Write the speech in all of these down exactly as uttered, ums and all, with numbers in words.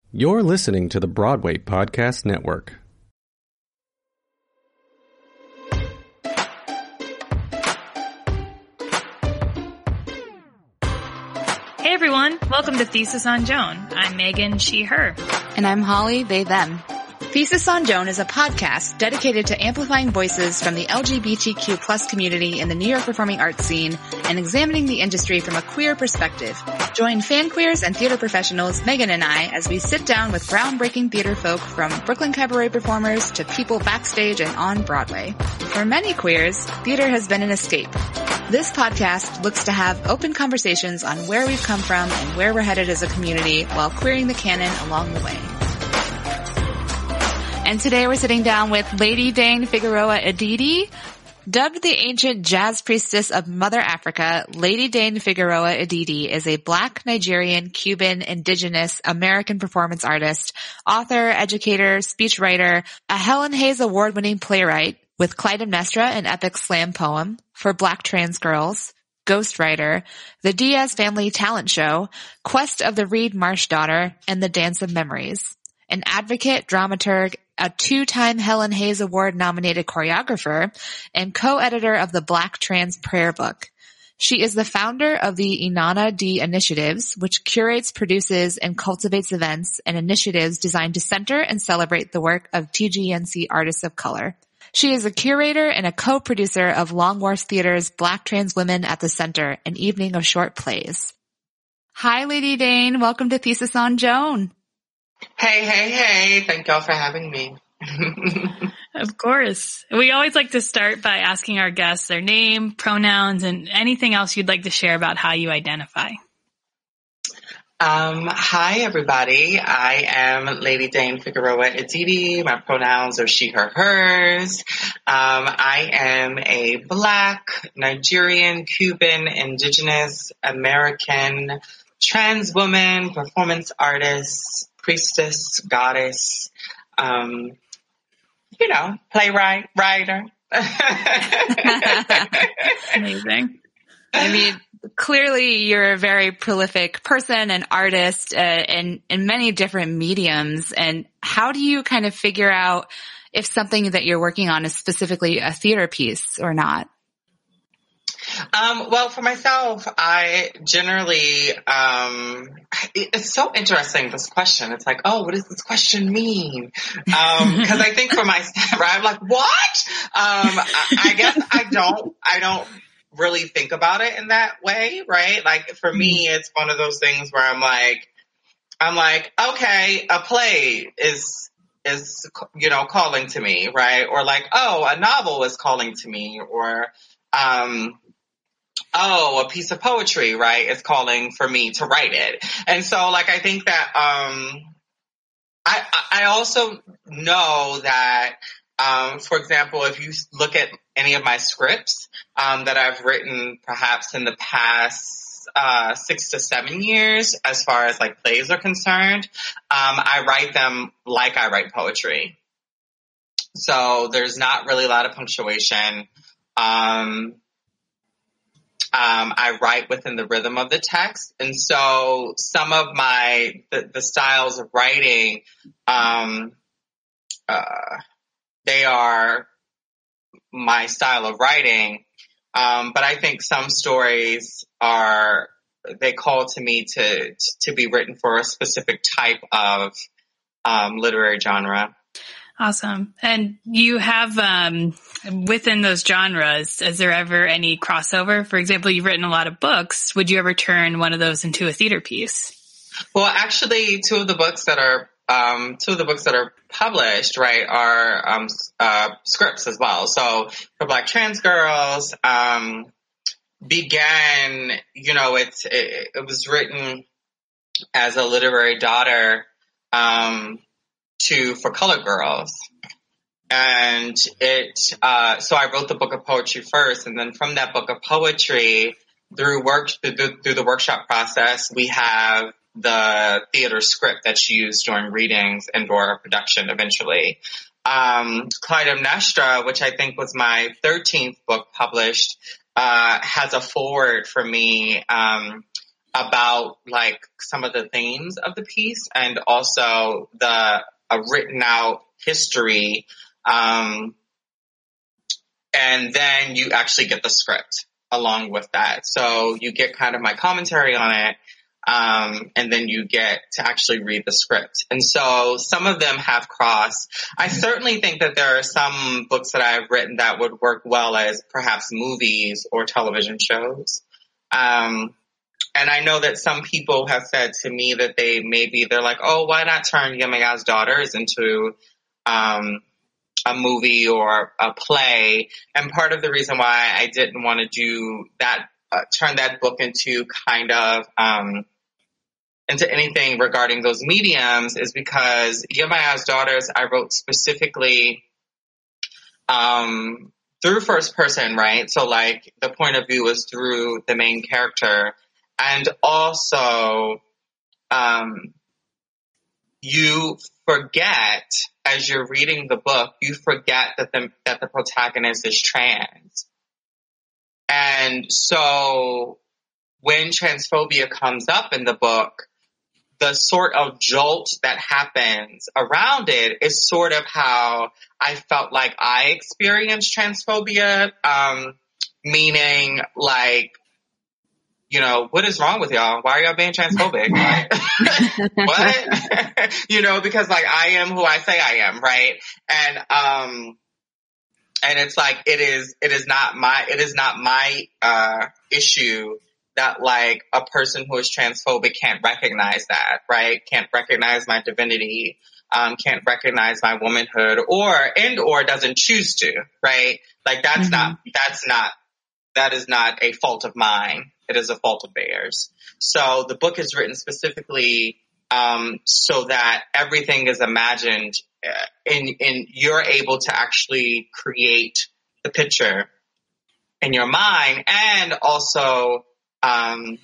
You're listening to the Broadway Podcast Network. Hey everyone, welcome to Thesis on Joan. I'm Megan, she, her. And I'm Holly, they, them. Thesis on Joan is a podcast dedicated to amplifying voices from the L G B T Q plus community in the New York performing arts scene and examining the industry from a queer perspective. Join fan queers and theater professionals, Megan and I, as we sit down with groundbreaking theater folk from Brooklyn cabaret performers to people backstage and on Broadway. For many queers, theater has been an escape. This podcast looks to have open conversations on where we've come from and where we're headed as a community while queering the canon along the way. And today we're sitting down with Lady Dane Figueroa Edidi. Dubbed the ancient jazz priestess of Mother Africa, Lady Dane Figueroa Edidi is a Black, Nigerian, Cuban, Indigenous, American performance artist, author, educator, speechwriter, a Helen Hayes Award-winning playwright with Clytemnestra, an epic slam poem, for Black trans girls, ghostwriter, the Diaz Family Talent Show, Quest of the Reed Marsh Daughter, and The Dance of Memories. An advocate, dramaturg, a two-time Helen Hayes Award-nominated choreographer, and co-editor of the Black Trans Prayer Book. She is the founder of the Inanna D Initiatives, which curates, produces, and cultivates events and initiatives designed to center and celebrate the work of T G N C artists of color. She is a curator and a co-producer of Long Wharf Theater's Black Trans Women at the Center, an evening of short plays. Hi, Lady Dane. Welcome to Thesis on Joan. Hey, hey, hey. Thank y'all for having me. Of course. We always like to start by asking our guests their name, pronouns, and anything else you'd like to share about how you identify. Um, hi, everybody. I am Lady Dane Figueroa Edidi. My pronouns are she, her, hers. Um, I am a Black, Nigerian, Cuban, Indigenous, American, trans woman, performance artist, priestess, goddess, um, you know, playwright, writer. Amazing. I mean, clearly you're a very prolific person and artist uh, in, in many different mediums. And how do you kind of figure out if something that you're working on is specifically a theater piece or not? Um, well, for myself, I generally, um, it's so interesting, this question. It's like, oh, what does this question mean? Um, cause I think for myself, right, I'm like, what? Um, I, I guess I don't, I don't really think about it in that way, right? Like for me, it's one of those things where I'm like, I'm like, okay, a play is, is, you know, calling to me, right? Or like, oh, a novel is calling to me, or, um, oh, a piece of poetry, right, is calling for me to write it. And so, like, I think that, um, I, I also know that, um, for example, if you look at any of my scripts, um, that I've written perhaps in the past, uh, six to seven years, as far as like plays are concerned, um, I write them like I write poetry. So there's not really a lot of punctuation. Um, Um, I write within the rhythm of the text. And so some of my, the, the styles of writing, um, uh, they are my style of writing. Um, but I think some stories are, they call to me to, to be written for a specific type of, um, literary genre. Awesome. And you have, um, within those genres, is there ever any crossover? For example, you've written a lot of books. Would you ever turn one of those into a theater piece? Well, actually, two of the books that are, um, two of the books that are published, right, are, um, uh, scripts as well. So for Black Trans Girls, um, began, you know, it's, it, it was written as a literary daughter, um, to For Colored Girls. And it, uh, so I wrote the book of poetry first, and then from that book of poetry, through work, through, through the workshop process, we have the theater script that's used during readings and or production eventually. Um, Clytemnestra, which I think was my thirteenth book published, uh, has a foreword for me, um, about like some of the themes of the piece and also the a written out history. Um, and then you actually get the script along with that. So you get kind of my commentary on it. Um, and then you get to actually read the script. And so some of them have crossed. I certainly think that there are some books that I've written that would work well as perhaps movies or television shows. Um, and I know that some people have said to me that they maybe, they're like, oh, why not turn Yemaya's Daughters into, um, a movie or a play? And part of the reason why I didn't want to do that, uh, turn that book into kind of, um, into anything regarding those mediums is because Yemaya's Daughters, I wrote specifically, um, through first person, right? So like the point of view was through the main character. And also, um, you forget as you're reading the book, you forget that the, that the protagonist is trans. And so when transphobia comes up in the book, the sort of jolt that happens around it is sort of how I felt like I experienced transphobia, um, meaning like, you know, what is wrong with y'all? Why are y'all being transphobic? Like, what? You know, because like I am who I say I am, right? And, um, and it's like, it is, it is not my, it is not my, uh, issue that like a person who is transphobic can't recognize that, right? Can't recognize my divinity, um, can't recognize my womanhood or, and or doesn't choose to, right? Like that's mm-hmm. not, that's not, that is not a fault of mine. It is a fault of theirs. So the book is written specifically, um, so that everything is imagined uh, and, and you're able to actually create the picture in your mind and also, um,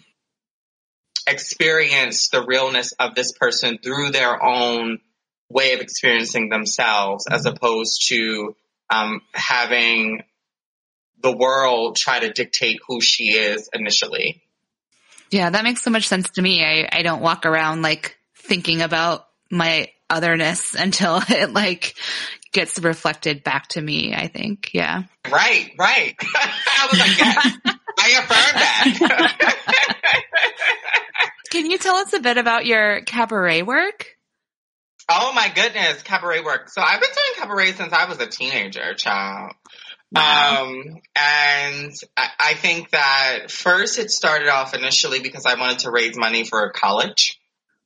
experience the realness of this person through their own way of experiencing themselves as opposed to, um, having the world try to dictate who she is initially. Yeah, that makes so much sense to me. I, I don't walk around like thinking about my otherness until it like gets reflected back to me, I think. Yeah. Right, right. I was like, yes, I affirm that. Can you tell us a bit about your cabaret work? Oh my goodness, cabaret work. So I've been doing cabaret since I was a teenager, child. Wow. Um, and I, I think that first it started off initially because I wanted to raise money for college.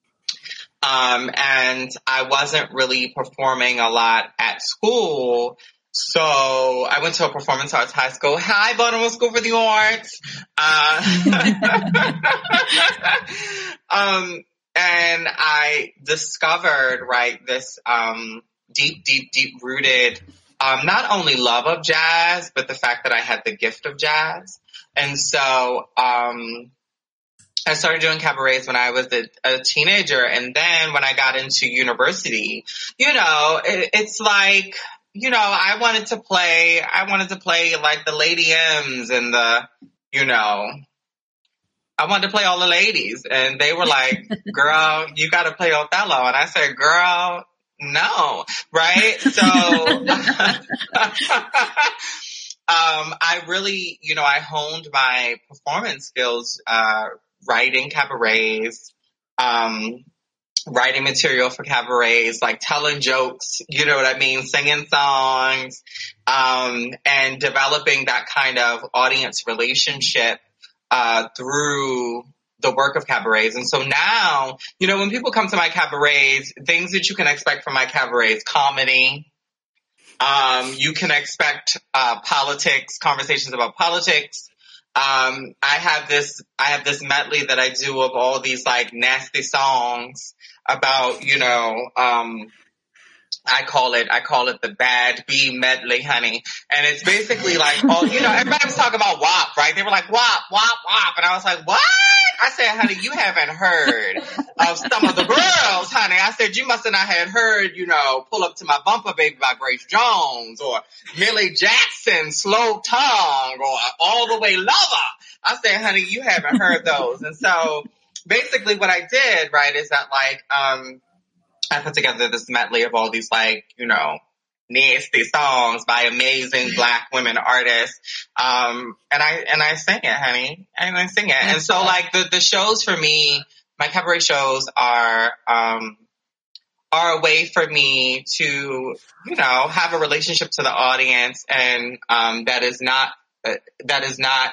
Um, and I wasn't really performing a lot at school. So I went to a performance arts high school. Hi, Baltimore School for the Arts. Uh, um, and I discovered, right, this, um, deep, deep, deep rooted, um, not only love of jazz, but the fact that I had the gift of jazz. And so, um, I started doing cabarets when I was a, a teenager. And then when I got into university, you know, it, it's like, you know, I wanted to play, I wanted to play like the Lady M's and the, you know, I wanted to play all the ladies. And they were like, girl, you got to play Othello. And I said, girl, no, right? So, um, I really, you know, I honed my performance skills, uh, writing cabarets, um, writing material for cabarets, like telling jokes, you know what I mean, singing songs, um, and developing that kind of audience relationship, uh, through the work of cabarets. And so now, you know, when people come to my cabarets, things that you can expect from my cabarets, comedy, um, you can expect, uh, politics, conversations about politics. Um, I have this, I have this medley that I do of all these like nasty songs about, you know, um, I call it, I call it the Bad B medley, honey. And it's basically like, oh, you know, everybody was talking about W A P, right? They were like, W A P, W A P, W A P. And I was like, what? I said, honey, you haven't heard of some of the girls, honey. I said, you must have not had heard, you know, Pull Up to My Bumper Baby by Grace Jones or Millie Jackson, Slow Tongue or All the Way Lover. I said, honey, you haven't heard those. And so, basically what I did, right, is that like, um, I put together this medley of all these like, you know, nasty songs by amazing Black women artists. Um, and I, and I sing it, honey. And I sing it. And so like the, the shows for me, my cabaret shows are, um, are a way for me to, you know, have a relationship to the audience and, um, that is not, uh, that is not,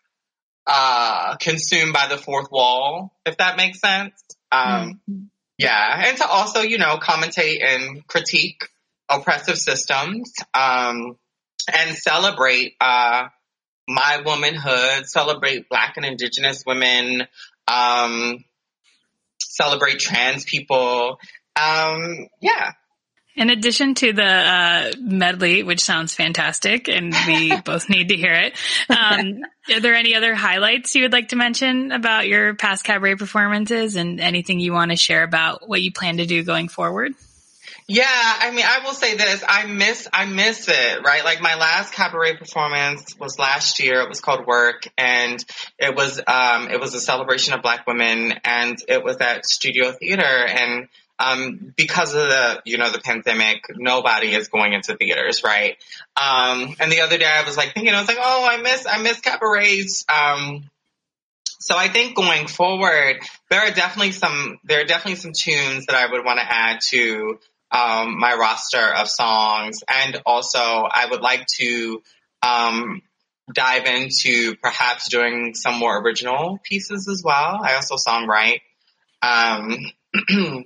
uh, consumed by the fourth wall, if that makes sense. Um, mm-hmm. Yeah. And to also, you know, commentate and critique oppressive systems, um, and celebrate, uh, my womanhood, celebrate Black and Indigenous women, um, celebrate trans people. Um, yeah. In addition to the uh, medley, which sounds fantastic, and we both need to hear it, um, are there any other highlights you would like to mention about your past cabaret performances and anything you want to share about what you plan to do going forward? Yeah, I mean, I will say this. I miss, I miss it, right? Like my last cabaret performance was last year. It was called Work, and it was, um, it was a celebration of Black women, and it was at Studio Theater. And, um, because of the, you know, the pandemic, nobody is going into theaters, right? Um, and the other day I was like thinking, I was like, oh, I miss, I miss cabarets. Um, So I think going forward, there are definitely some, there are definitely some tunes that I would want to add to, um, my roster of songs. And also I would like to, um, dive into perhaps doing some more original pieces as well. I also songwrite. Um,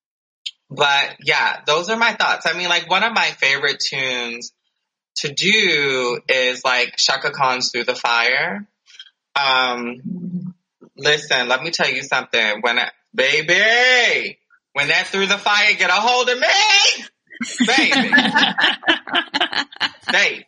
but yeah, those are my thoughts. I mean, like one of my favorite tunes to do is like Chaka Khan's Through the Fire. Um, listen, let me tell you something. When I, baby, when that Through the Fire get a hold of me, baby, baby.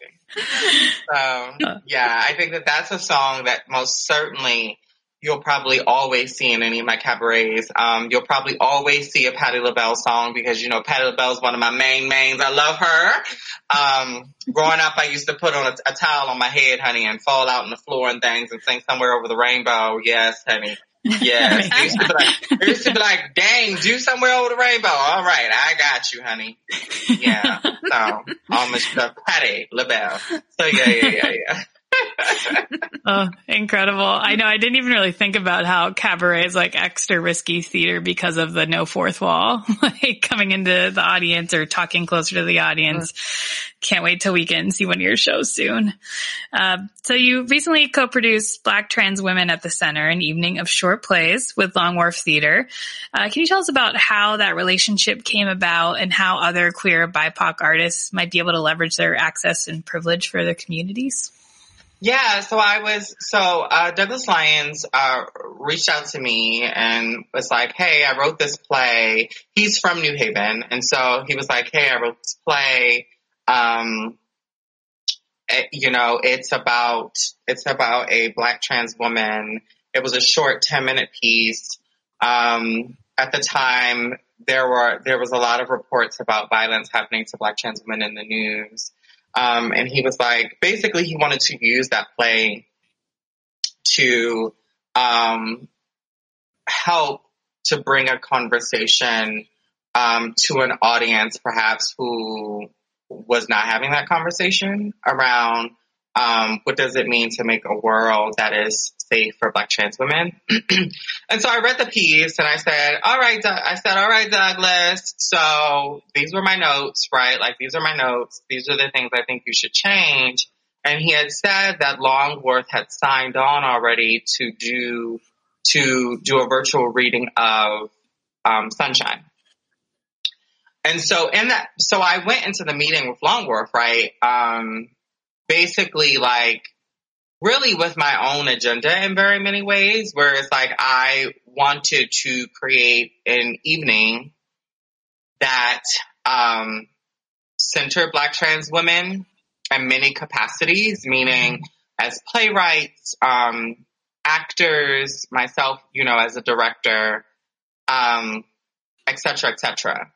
So yeah, I think that that's a song that most certainly you'll probably always see in any of my cabarets. Um, you'll probably always see a Patti LaBelle song because, you know, Patti LaBelle is one of my main mains. I love her. Um, growing up, I used to put on a, a towel on my head, honey, and fall out on the floor and things and sing Somewhere Over the Rainbow. Yes, honey. Yes. They used to be like, they used to be like, dang, do Somewhere Over the Rainbow. All right. I got you, honey. Yeah. So, homage to Patti LaBelle. So yeah, yeah, yeah, yeah. Oh, incredible. I know I didn't even really think about how cabaret is like extra risky theater because of the no fourth wall, like coming into the audience or talking closer to the audience. Can't wait till we can see one of your shows soon. Uh, so you recently co-produced Black Trans Women at the Center, an evening of short plays with Long Wharf Theater. Uh, can you tell us about how that relationship came about and how other queer B I P O C artists might be able to leverage their access and privilege for their communities? Yeah, so I was, so, uh, Douglas Lyons, uh, reached out to me and was like, hey, I wrote this play. He's from New Haven. And so he was like, hey, I wrote this play. Um, it, you know, it's about, it's about a Black trans woman. It was a short ten minute piece. Um, at the time there were, there was a lot of reports about violence happening to Black trans women in the news. Um, and he was like, basically he wanted to use that play to, um, help to bring a conversation, um, to an audience perhaps who was not having that conversation around, um, what does it mean to make a world that is safe for Black trans women? And so I read the piece and I said, all right, Doug- I said, all right, Douglas. So these were my notes, right? Like, these are my notes. These are the things I think you should change. And he had said that Long Wharf had signed on already to do, to do a virtual reading of, um, Sunshine. And so in that, so I went into the meeting with Long Wharf, right? Um, basically like really with my own agenda in very many ways, where it's like I wanted to create an evening that um, centered Black trans women in many capacities, meaning as playwrights, um, actors, myself, you know, as a director, um, et cetera, et cetera.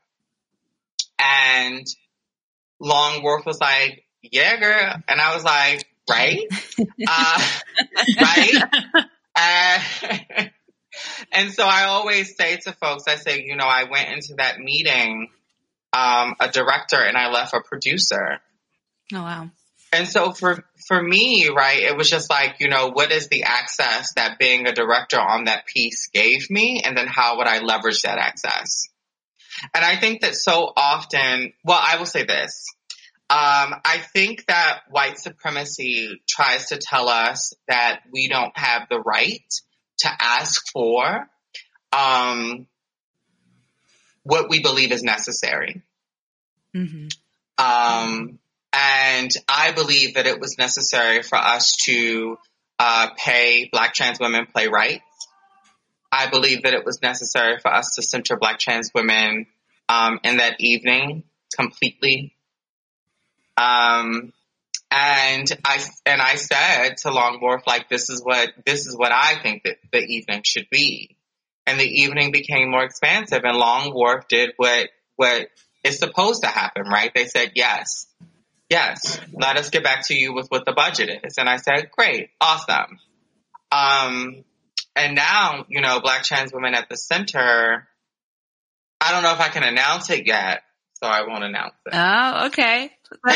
And Long Wharf was like, yeah, girl. And I was like, right? Uh, right? Uh, And so I always say to folks, I say, you know, I went into that meeting, um, a director, and I left a producer. Oh, wow. And so for, for me, right, it was just like, you know, what is the access that being a director on that piece gave me? And then how would I leverage that access? And I think that so often, well, I will say this. Um, I think that white supremacy tries to tell us that we don't have the right to ask for um, what we believe is necessary. Mm-hmm. Um, and I believe that it was necessary for us to uh, pay Black trans women playwrights. I believe that it was necessary for us to center Black trans women um, in that evening completely. Um, and I, and I said to Long Wharf, like, this is what, this is what I think that the evening should be. And the evening became more expansive, and Long Wharf did what, what is supposed to happen, right? They said, yes, yes, let us get back to you with what the budget is. And I said, great, awesome. Um, and now, you know, Black trans women at the center, I don't know if I can announce it yet, so I won't announce it. Oh, okay. but,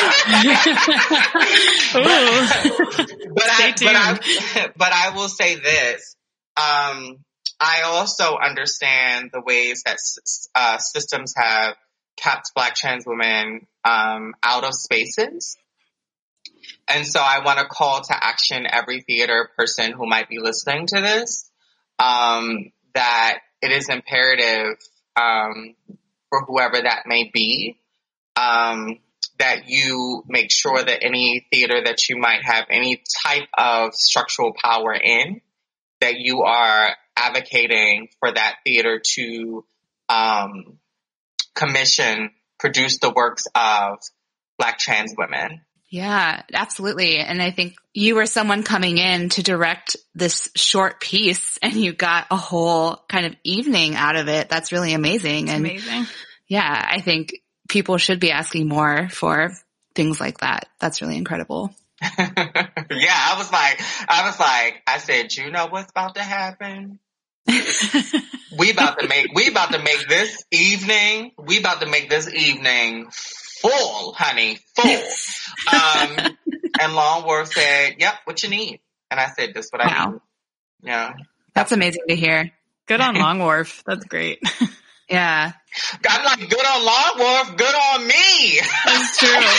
but, I, but, I, but I will say this. Um, I also understand the ways that uh, systems have kept Black trans women um, out of spaces. And so I want to call to action every theater person who might be listening to this, um, that it is imperative um, for whoever that may be, um, that you make sure that any theater that you might have any type of structural power in, that you are advocating for that theater to um, commission, produce the works of Black trans women. Yeah, absolutely. And I think you were someone coming in to direct this short piece, and you got a whole kind of evening out of it. That's really amazing. It's and amazing. Yeah, I think people should be asking more for things like that. That's really incredible. Yeah, I was like, I was like, I said, you know what's about to happen? we about to make, we about to make this evening, we about to make this evening full, honey, full. Um, and Long Wharf said, yep, what you need? And I said, this is what I wow. need. Yeah. That's amazing to hear. Good on Long Wharf. That's great. Yeah. I'm like, good on Long Wharf, good on me. That's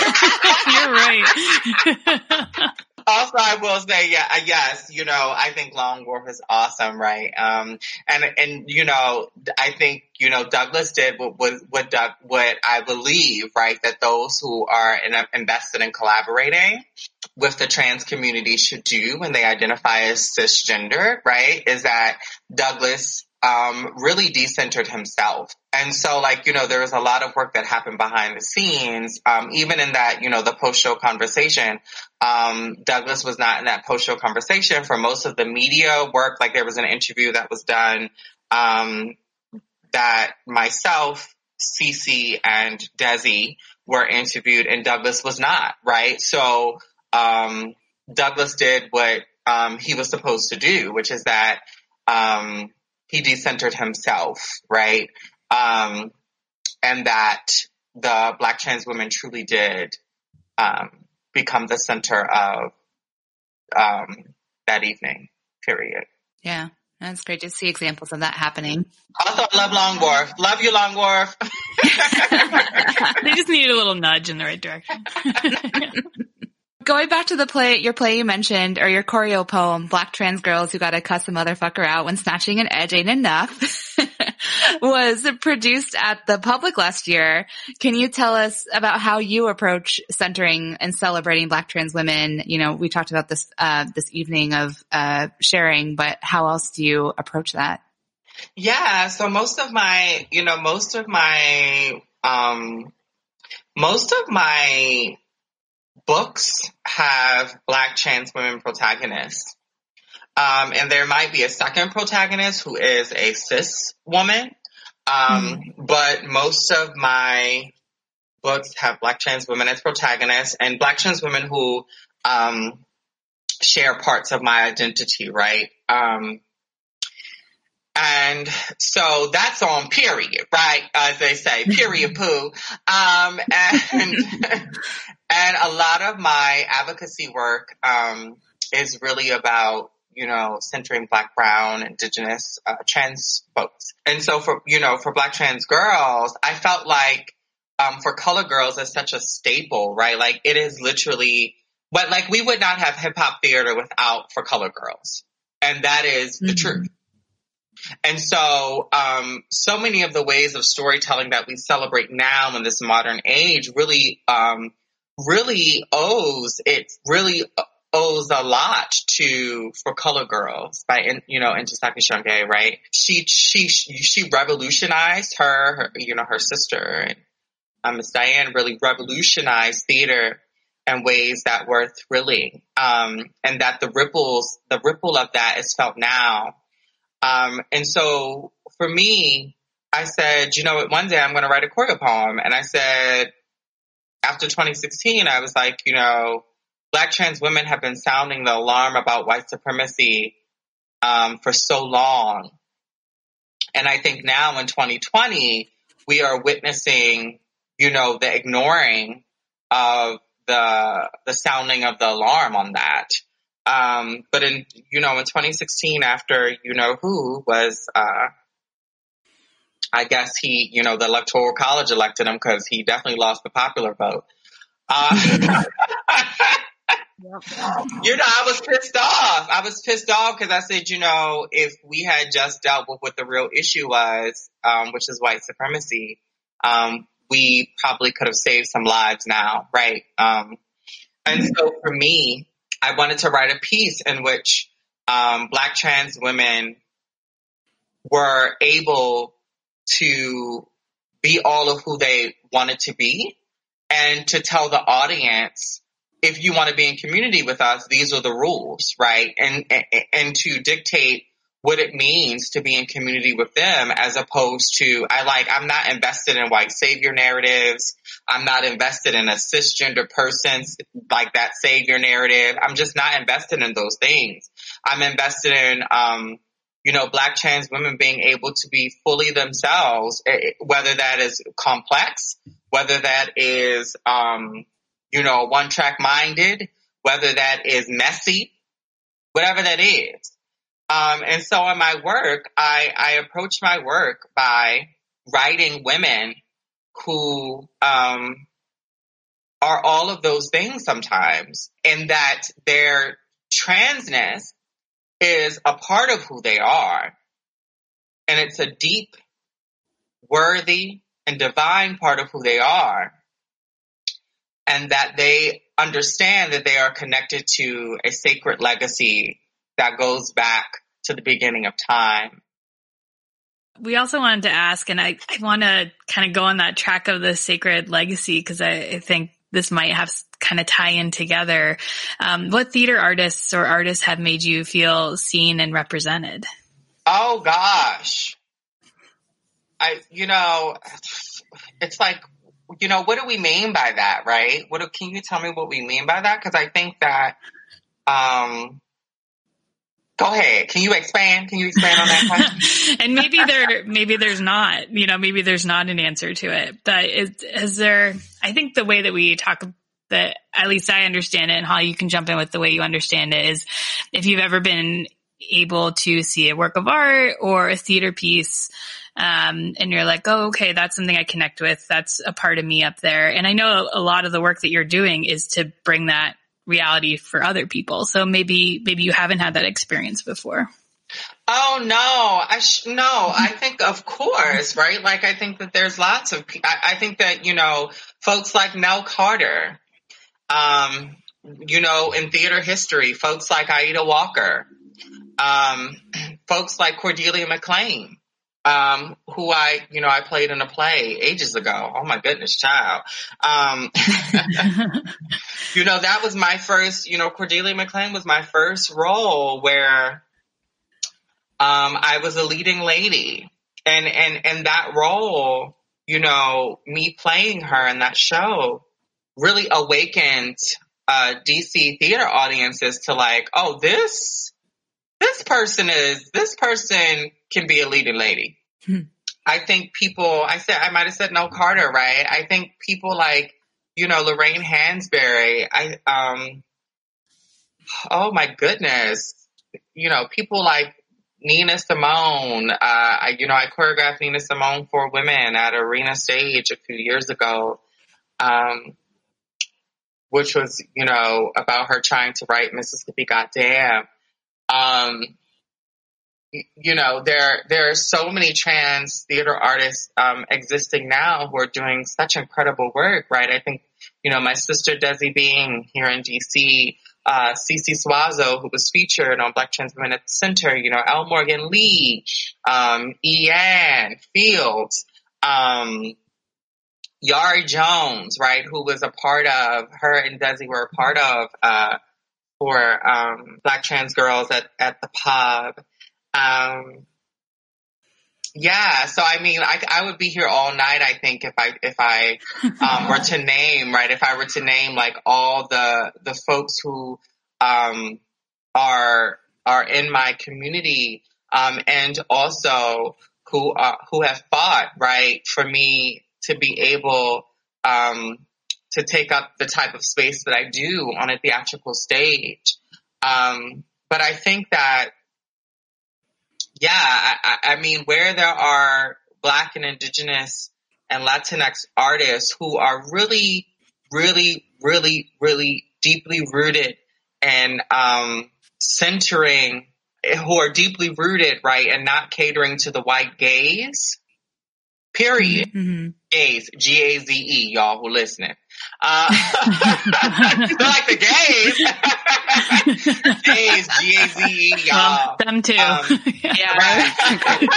true. You're right. Also, I will say, yeah, yes, you know, I think Long Wharf is awesome, right? Um, and, and, you know, I think, you know, Douglas did what, what, what, Doug, what I believe, right, that those who are in, invested in collaborating with the trans community should do when they identify as cisgender, right, is that Douglas Um, really decentered himself. And so, like, you know, there was a lot of work that happened behind the scenes. Um, even in that, you know, the post-show conversation, um, Douglas was not in that post-show conversation for most of the media work. Like, there was an interview that was done, um, that myself, Cece, and Desi were interviewed, and Douglas was not, right? So, um, Douglas did what, um, he was supposed to do, which is that, um, he decentered himself, right? Um, and that the Black trans women truly did um, become the center of um, that evening, period. Yeah, that's great to see examples of that happening. Also, I love Long Wharf. Love you, Long Wharf. They just needed a little nudge in the right direction. Going back to the play, your play you mentioned, or your choreo poem, Black Trans Girls Who Gotta Cuss a Motherfucker Out When Snatching an Edge Ain't Enough, was produced at the Public last year. Can you tell us about how you approach centering and celebrating Black trans women? You know, we talked about this, uh, this evening of, uh, sharing, but how else do you approach that? Yeah, so most of my, you know, most of my, um, most of my books have Black trans women protagonists. Um, and there might be a second protagonist who is a cis woman. Um, mm-hmm. But most of my books have Black trans women as protagonists, and Black trans women who, um, share parts of my identity, right? Um, And so that's on period, right? As they say, period poo. Um, and, and a lot of my advocacy work, um, is really about, you know, centering Black, Brown, Indigenous, uh, trans folks. And so for, you know, for Black trans girls, I felt like, um, for color girls as such a staple, right? Like it is literally, but like we would not have hip hop theater without for color girls. And that is the mm-hmm. truth. And so, um, so many of the ways of storytelling that we celebrate now in this modern age really, um, really owes, it really owes a lot to For Color Girls by, you know, Ntozake Shange, right? She, she, she revolutionized her, her you know, her sister and um, Miss Diane really revolutionized theater in ways that were thrilling. Um, and that the ripples, the ripple of that is felt now. Um, and so for me, I said, you know what, one day I'm going to write a choreo poem. And I said, after twenty sixteen, I was like, you know, Black trans women have been sounding the alarm about white supremacy, um, for so long. And I think now in twenty twenty, we are witnessing, you know, the ignoring of the, the sounding of the alarm on that. Um, but in, you know, in twenty sixteen, after, you know, who was, uh, I guess he, you know, the Electoral College elected him because he definitely lost the popular vote. Uh, you know, I was pissed off. I was pissed off because I said, you know, if we had just dealt with what the real issue was, um, which is white supremacy, um, we probably could have saved some lives now, right? Um, and so for me, I wanted to write a piece in which um, Black trans women were able to be all of who they wanted to be and to tell the audience, if you want to be in community with us, these are the rules, right? And, and, and to dictate what it means to be in community with them as opposed to, I like, I'm not invested in white savior narratives. I'm not invested in a cisgender person's like that savior narrative. I'm just not invested in those things. I'm invested in, um, you know, Black trans women being able to be fully themselves, whether that is complex, whether that is, um, you know, one track minded, whether that is messy, whatever that is. Um, and so in my work, I, I approach my work by writing women who, um, are all of those things sometimes, and that their transness is a part of who they are. And it's a deep, worthy, and divine part of who they are. And that they understand that they are connected to a sacred legacy that goes back to the beginning of time. We also wanted to ask, and I, I want to kind of go on that track of the sacred legacy, because I, I think this might have kind of tie in together. Um, what theater artists or artists have made you feel seen and represented? Oh, gosh. I, you know, it's like, you know, what do we mean by that, right? What do, can you tell me what we mean by that? Because I think that, um, go ahead. Can you expand? Can you expand on that question? And maybe there, maybe there's not, you know, maybe there's not an answer to it. But is, is there, I think the way that we talk, that at least I understand it, and Holly, you can jump in with the way you understand it, is if you've ever been able to see a work of art or a theater piece, um, and you're like, oh, okay, that's something I connect with. That's a part of me up there. And I know a lot of the work that you're doing is to bring that reality for other people. So maybe, maybe you haven't had that experience before. Oh, no, I, sh- no, I think of course, right? Like, I think that there's lots of, pe- I, I think that, you know, folks like Nell Carter, um, you know, in theater history, folks like Aida Walker, um, folks like Cordelia McLean, um, who I, you know, I played in a play ages ago. Oh my goodness, child. Um, you know, that was my first, you know, Cordelia McLean was my first role where, um, I was a leading lady, and, and, and that role, you know, me playing her in that show really awakened, uh, D C theater audiences to like, oh, this, this person is, this person can be a leading lady. Hmm. I think people, I said, I might have said Nell Carter, right? I think people like, you know, Lorraine Hansberry, I, um, oh my goodness, you know, people like Nina Simone, uh, I, you know, I choreographed Nina Simone for women at Arena Stage a few years ago, um, which was, you know, about her trying to write Mississippi Goddamn. Um, you know, there, there are so many trans theater artists, um, existing now who are doing such incredible work, right? I think, you know, my sister Desi Being here in D C, uh, Cece Suazo, who was featured on Black Trans Women at the Center, you know, L. Morgan Lee, um, Ian Fields, um, Yari Jones, right, who was a part of, her and Desi were a part of, uh, for, um, Black trans girls at, at the pub. Um, yeah, so I mean, I, I would be here all night, I think, if I, if I, um, were to name, right, if I were to name, like, all the, the folks who, um, are, are in my community, um, and also who, uh, who have fought, right, for me to be able, um, to take up the type of space that I do on a theatrical stage. Um, but I think that, yeah, I, I mean, where there are Black and Indigenous and Latinx artists who are really, really, really, really deeply rooted and um, centering, who are deeply rooted, right, and not catering to the white gaze, period. Mm-hmm. Gaze, G A Z E, y'all who listening. Uh, you like the gays. Gays, G A Z E, y'all. Well, them too. Um, yeah. Right.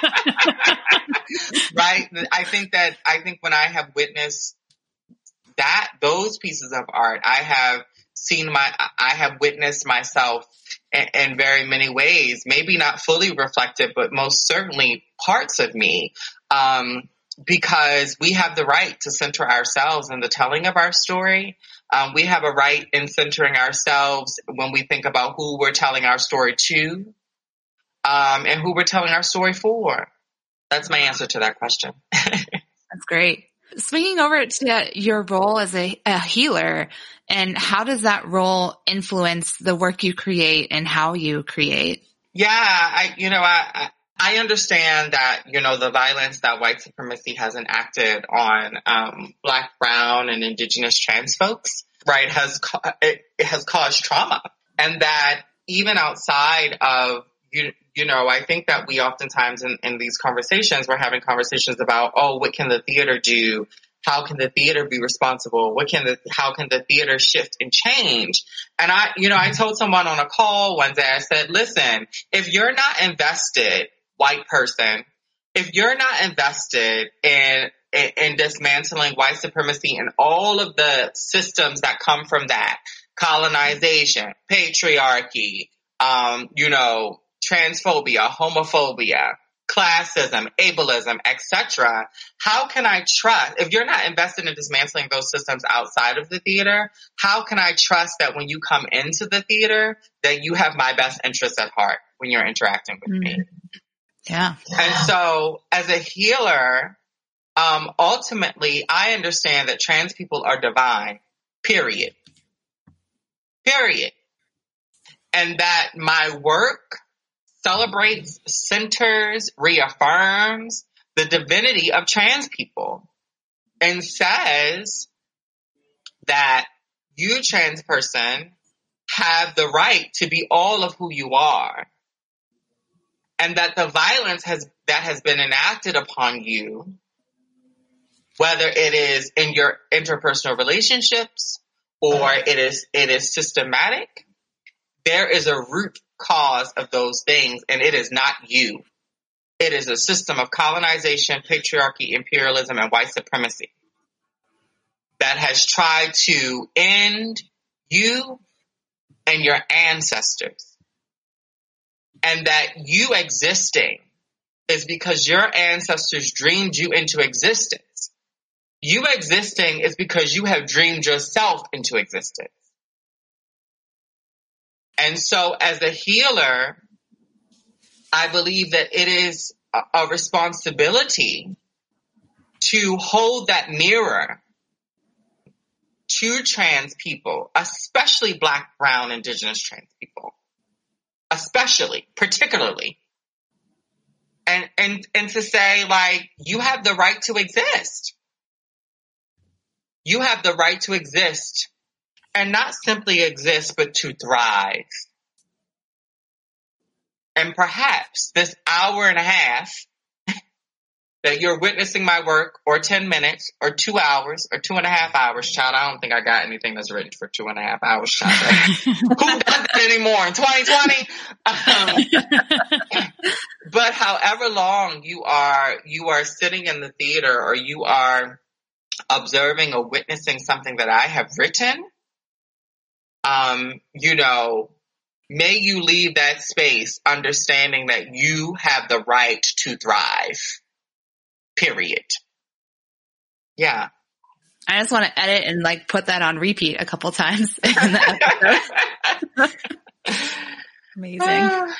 Right. I think that, I think when I have witnessed that, those pieces of art, I have seen my, I have witnessed myself in, in very many ways, maybe not fully reflected, but most certainly parts of me. Um, Because we have the right to center ourselves in the telling of our story. Um, we have a right in centering ourselves when we think about who we're telling our story to, um, and who we're telling our story for. That's my answer to that question. That's great. Swinging over to your role as a, a healer, and how does that role influence the work you create and how you create? Yeah, I, you know, I, I I understand that, you know, the violence that white supremacy has enacted on um, Black, brown, and Indigenous trans folks, right, has it, it has caused trauma. And that even outside of, you, you know, I think that we oftentimes in, in these conversations, we're having conversations about, oh, what can the theater do? How can the theater be responsible? What can the, how can the theater shift and change? And I, you know, I told someone on a call one day, I said, listen, if you're not invested, white person, if you're not invested in, in, in dismantling white supremacy and all of the systems that come from that, colonization, patriarchy, um, you know, transphobia, homophobia, classism, ableism, et cetera, how can I trust, if you're not invested in dismantling those systems outside of the theater, how can I trust that when you come into the theater, that you have my best interests at heart when you're interacting with mm-hmm. me? Yeah. And so as a healer, um, ultimately, I understand that trans people are divine, period. Period. And that my work celebrates, centers, reaffirms the divinity of trans people and says that you, trans person, have the right to be all of who you are. And that the violence has that has been enacted upon you, whether it is in your interpersonal relationships or it is it is systematic, there is a root cause of those things, and it is not you. It is a system of colonization, patriarchy, imperialism, and white supremacy that has tried to end you and your ancestors. And that you existing is because your ancestors dreamed you into existence. You existing is because you have dreamed yourself into existence. And so as a healer, I believe that it is a, a responsibility to hold that mirror to trans people, especially Black, brown, indigenous trans people, especially, particularly. And, and, and to say, like, you have the right to exist. You have the right to exist, and not simply exist, but to thrive. And perhaps this hour and a half that you're witnessing my work, or ten minutes, or two hours, or two and a half hours, child. I don't think I got anything that's written for two and a half hours, child. Who does that anymore in twenty twenty? Um, but however long you are, you are sitting in the theater, or you are observing or witnessing something that I have written, um, you know, may you leave that space understanding that you have the right to thrive. Period. Yeah. I just want to edit and like put that on repeat a couple times in the episode. Amazing.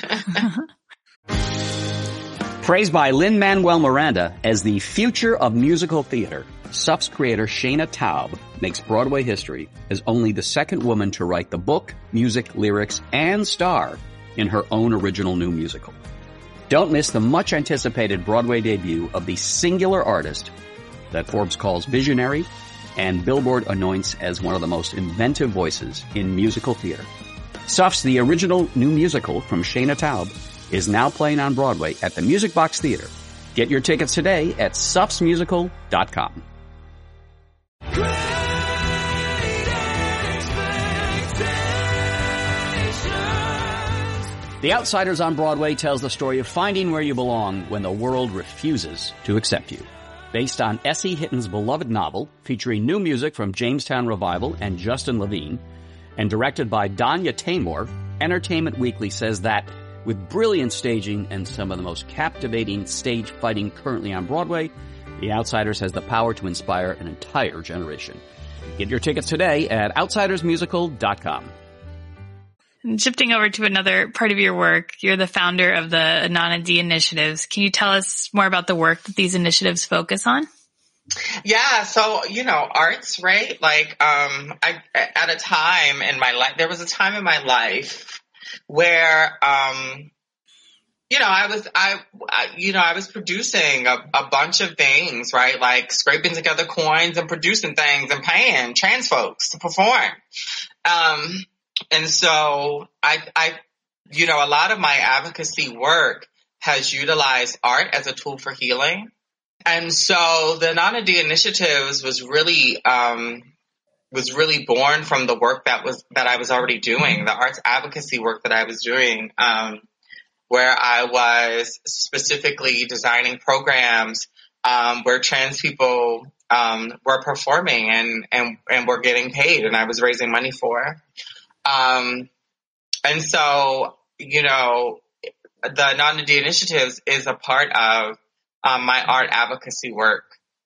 Praised by Lin-Manuel Miranda as the future of musical theater, S U F's creator Shana Taub makes Broadway history as only the second woman to write the book, music, lyrics, and star in her own original new musical. Don't miss the much-anticipated Broadway debut of the singular artist that Forbes calls visionary and Billboard anoints as one of the most inventive voices in musical theater. S U F's The Original New Musical from Shana Taub is now playing on Broadway at the Music Box Theater. Get your tickets today at suffs musical dot com. The Outsiders on Broadway tells the story of finding where you belong when the world refuses to accept you. Based on S E. Hitton's beloved novel, featuring new music from Jamestown Revival and Justin Levine, and directed by Danya Taymor, Entertainment Weekly says that with brilliant staging and some of the most captivating stage fighting currently on Broadway, The Outsiders has the power to inspire an entire generation. Get your tickets today at outsiders musical dot com. And shifting over to another part of your work, you're the founder of the Anana D initiatives. Can you tell us more about the work that these initiatives focus on? Yeah, so, you know, arts, right? Like, um, I, at a time in my life, there was a time in my life where, um, you know, I was, I, I you know, I was producing a, a bunch of things, right? Like scraping together coins and producing things and paying trans folks to perform. Um, and so I, I, you know, a lot of my advocacy work has utilized art as a tool for healing. And so the Anana D initiatives was really, um, was really born from the work that was, that I was already doing, the arts advocacy work that I was doing, um, where I was specifically designing programs, um, where trans people, um, were performing and, and, and were getting paid, and I was raising money for. Um, and so, you know, the Anana D initiatives is a part of, um, my art advocacy work.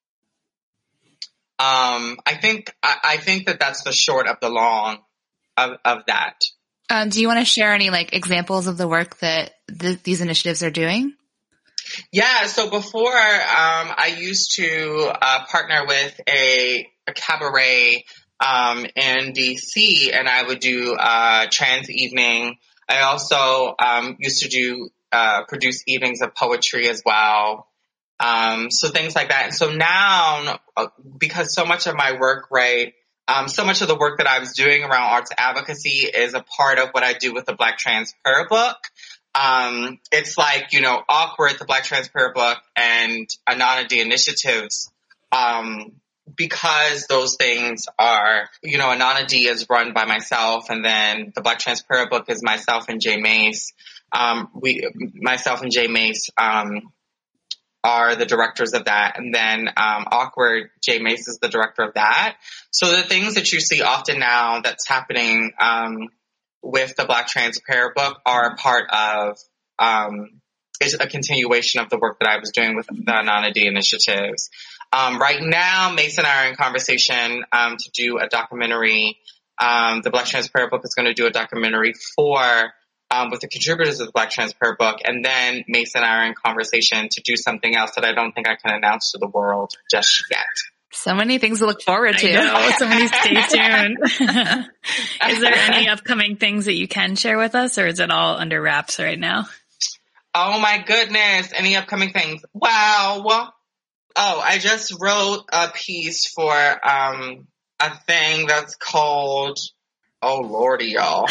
Um, I think, I, I think that that's the short of the long of, of that. Um, do you want to share any like examples of the work that th- these initiatives are doing? Yeah. So before, um, I used to, uh, partner with a, a cabaret, um, in D C, and I would do, uh, trans evening. I also, um, used to do, uh, produce evenings of poetry as well. Um, so things like that. And so now, uh, because so much of my work, right, um, so much of the work that I was doing around arts advocacy is a part of what I do with the Black Trans Prayer Book. Um, it's like, you know, Awkward, the Black Trans Prayer Book, and Anana D initiatives, um, because those things are, you know, Anana D is run by myself, and then the Black Trans Prayer Book is myself and Jay Mace. Um, we, myself and Jay Mace, um, are the directors of that. And then, um, Awkward, Jay Mace is the director of that. So the things that you see often now that's happening, um, with the Black Trans Prayer Book are a part of, um, is a continuation of the work that I was doing with the Anana D initiatives. Um, right now, Mace and I are in conversation, um, to do a documentary. Um, the Black Trans Prayer Book is going to do a documentary for, um, with the contributors of the Black Trans Prayer book. And then Mason and I are in conversation to do something else that I don't think I can announce to the world just yet. So many things to look forward to. I know. So many stay tuned. Is there any upcoming things that you can share with us, or is it all under wraps right now? Oh my goodness. Any upcoming things? Wow. Oh, I just wrote a piece for um, a thing that's called, oh Lordy, y'all.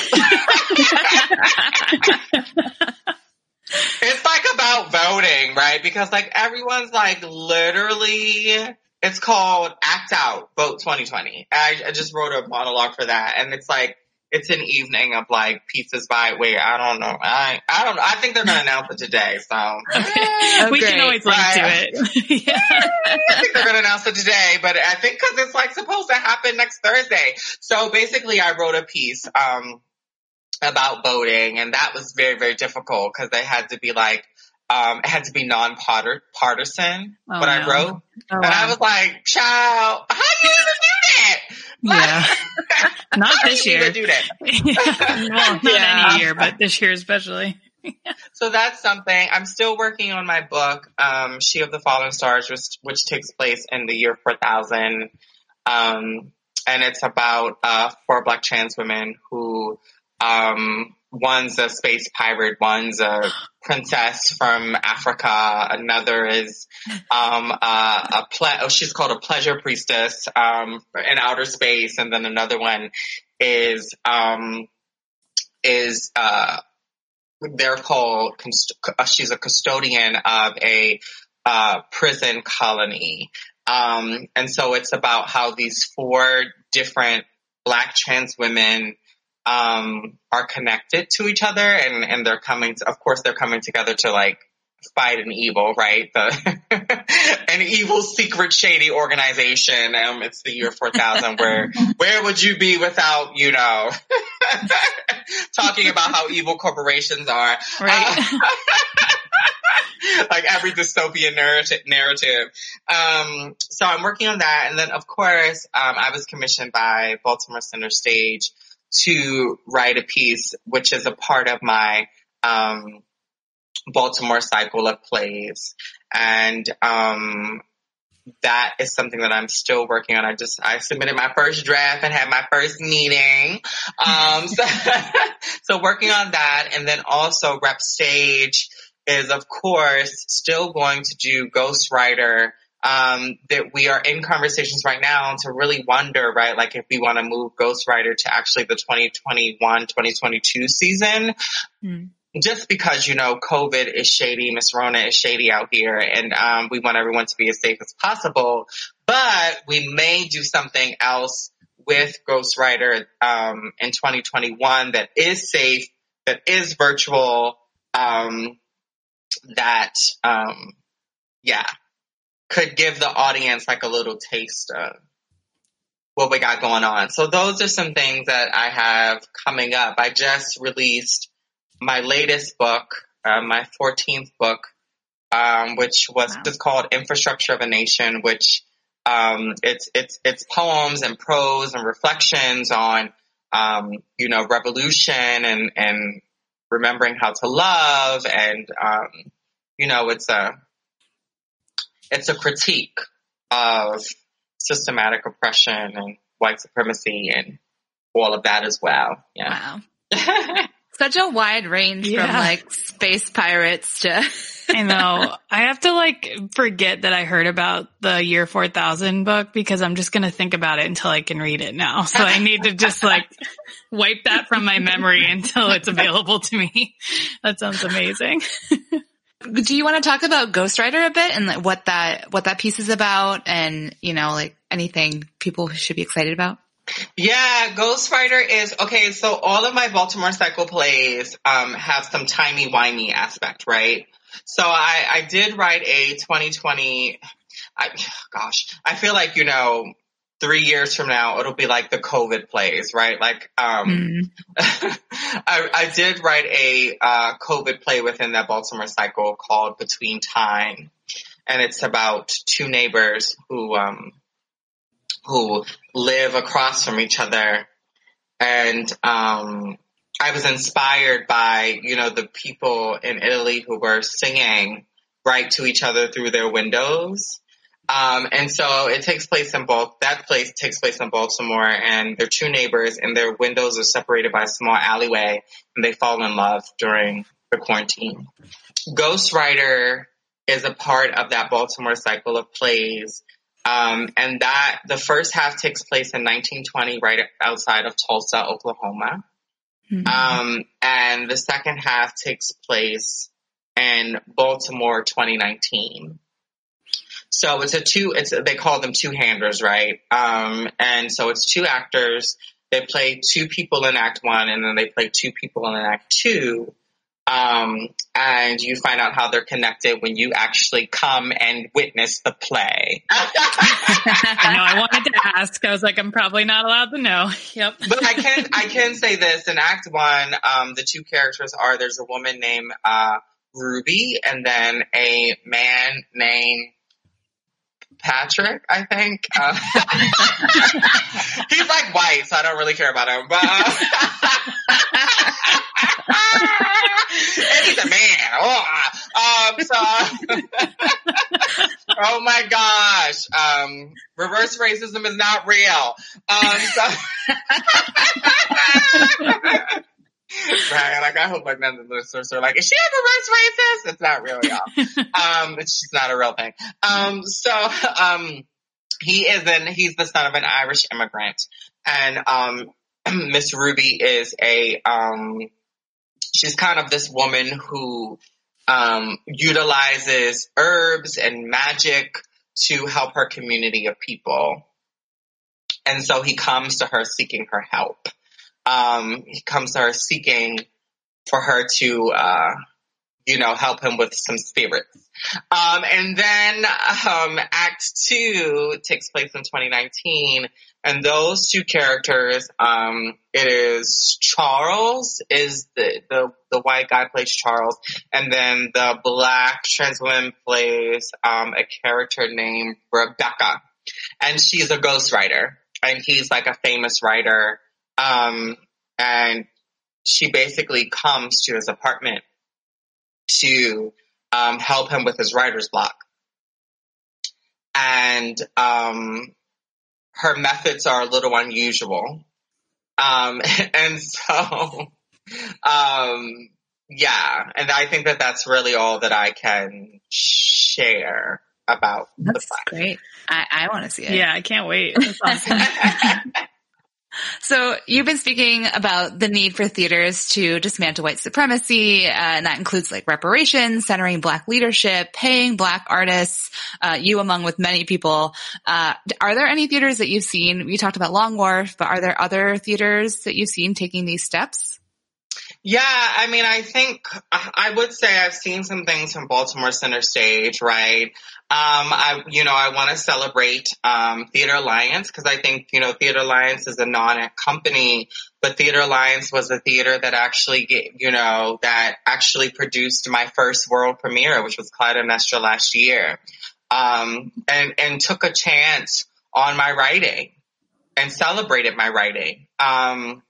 It's like about voting, right? Because like everyone's like literally, it's called Act Out, Vote twenty twenty. I, I just wrote a monologue for that. And it's like, it's an evening of like pieces by, wait, I don't know. I I don't know. I think they're going to announce it today. So okay. Oh, we great. Can always link right. to it. Yeah. I think they're going to announce it today, but I think cause it's like supposed to happen next Thursday. So basically I wrote a piece, um, about voting, and that was very, very difficult because they had to be like, um, it had to be non-partisan, oh, what no. I wrote. Oh, and wow. I was like, child, how do you even do that? Yeah. Not this year. Even do that? Yeah. Well, not yeah. any year, but this year especially. So that's something. I'm still working on my book, um, She of the Fallen Stars, which, which takes place in the year four thousand. Um, and it's about, uh, four Black trans women who, um, one's a space pirate, one's a princess from Africa, another is, um, uh, a ple- oh, she's called a pleasure priestess, um, in outer space, and then another one is, um, is, uh, they're called, she's a custodian of a, uh, prison colony. Um, and so it's about how these four different Black trans women, um, are connected to each other, and, and they're coming to, of course, they're coming together to like fight an evil, right? The, an evil, secret, shady organization. Um, it's the year four thousand where, where would you be without, you know, talking about how evil corporations are. Right. Uh, like every dystopian narrative, narrative. Um, so I'm working on that. And then of course, um, I was commissioned by Baltimore Center Stage to write a piece, which is a part of my, um, Baltimore cycle of plays. And, um, that is something that I'm still working on. I just, I submitted my first draft and had my first meeting. Um, so, so working on that. And then also Rep Stage is of course still going to do Ghostwriter. Um, that we are in conversations right now to really wonder, right, like if we want to move Ghostwriter to actually the twenty twenty-one twenty twenty-two season, mm. just because, you know, COVID is shady, Miss Rona is shady out here, and um, we want everyone to be as safe as possible, but we may do something else with Ghostwriter um, in twenty twenty-one that is safe, that is virtual, um, that, um, yeah, could give the audience like a little taste of what we got going on. So those are some things that I have coming up. I just released my latest book, uh, my fourteenth book, um, which was wow. just called Infrastructure of a Nation, which um, it's it's it's poems and prose and reflections on um, you know revolution and and remembering how to love, and um, you know it's a It's a critique of systematic oppression and white supremacy and all of that as well. Yeah. Wow. Such a wide range yeah. from like space pirates to. I know. I have to like forget that I heard about the year four thousand book because I'm just going to think about it until I can read it now. So I need to just like wipe that from my memory until it's available to me. That sounds amazing. Do you want to talk about Ghostwriter a bit and like what that, what that piece is about and, you know, like anything people should be excited about? Yeah, Ghostwriter is, okay, so all of my Baltimore Cycle plays, um, have some timey-wimey aspect, right? So I, I did write a twenty twenty, I, gosh, I feel like, you know, three years from now, it'll be like the COVID plays, right? Like, um, mm. I, I did write a, uh, COVID play within that Baltimore Cycle called Between Time. And it's about two neighbors who, um, who live across from each other. And, um, I was inspired by, you know, the people in Italy who were singing right to each other through their windows. Um, and so it takes place in both, that place takes place in Baltimore, and they're two neighbors and their windows are separated by a small alleyway, and they fall in love during the quarantine. Ghostwriter is a part of that Baltimore cycle of plays. Um, and that the first half takes place in nineteen twenty, right outside of Tulsa, Oklahoma. Mm-hmm. Um, and the second half takes place in Baltimore, twenty nineteen. So it's a two, it's, they call them two-handers, right? Um, and so it's two actors. They play two people in act one, and then they play two people in act two. Um, and you find out how they're connected when you actually come and witness the play. I know, I wanted to ask. I was like, I'm probably not allowed to know. Yep. But I can, I can say this. In act one, um, the two characters are, there's a woman named, uh, Ruby, and then a man named Patrick, I think. Uh, he's like white, so I don't really care about him. But uh, and he's a man. Oh, um, so, oh my gosh, um, reverse racism is not real. Um, so. Right, like I hope like none of the listeners are like, is she a reverse racist? It's not real, y'all. Um, it's just not a real thing. Um, so, um, he is an, he's the son of an Irish immigrant, and, um, Miss Ruby is a, um, she's kind of this woman who, um, utilizes herbs and magic to help her community of people. And so he comes to her seeking her help. Um, he comes to her seeking for her to, uh, you know, help him with some spirits. Um, and then, um, act two takes place in twenty nineteen, and those two characters, um, it is Charles is the, the, the white guy plays Charles, and then the black trans woman plays, um, a character named Rebecca, and she's a ghostwriter, and he's like a famous writer. Um, and she basically comes to his apartment to, um, help him with his writer's block. And, um, her methods are a little unusual. Um, and so, um, yeah, and I think that that's really all that I can share about that's the play. Great. I, I want to see it. Yeah, I can't wait. That's awesome. So you've been speaking about the need for theaters to dismantle white supremacy, uh, and that includes like reparations, centering Black leadership, paying Black artists, uh, you among with many people. Uh, are there any theaters that you've seen? You talked about Long Wharf, but are there other theaters that you've seen taking these steps? Yeah, I mean, I think I would say I've seen some things from Baltimore Center Stage, right? Um, I, you know, I want to celebrate, um, Theater Alliance, because I think, you know, Theater Alliance is a non-act company, but Theater Alliance was a theater that actually, get, you know, that actually produced my first world premiere, which was Clytemnestra last year, um, and, and took a chance on my writing and celebrated my writing. Um,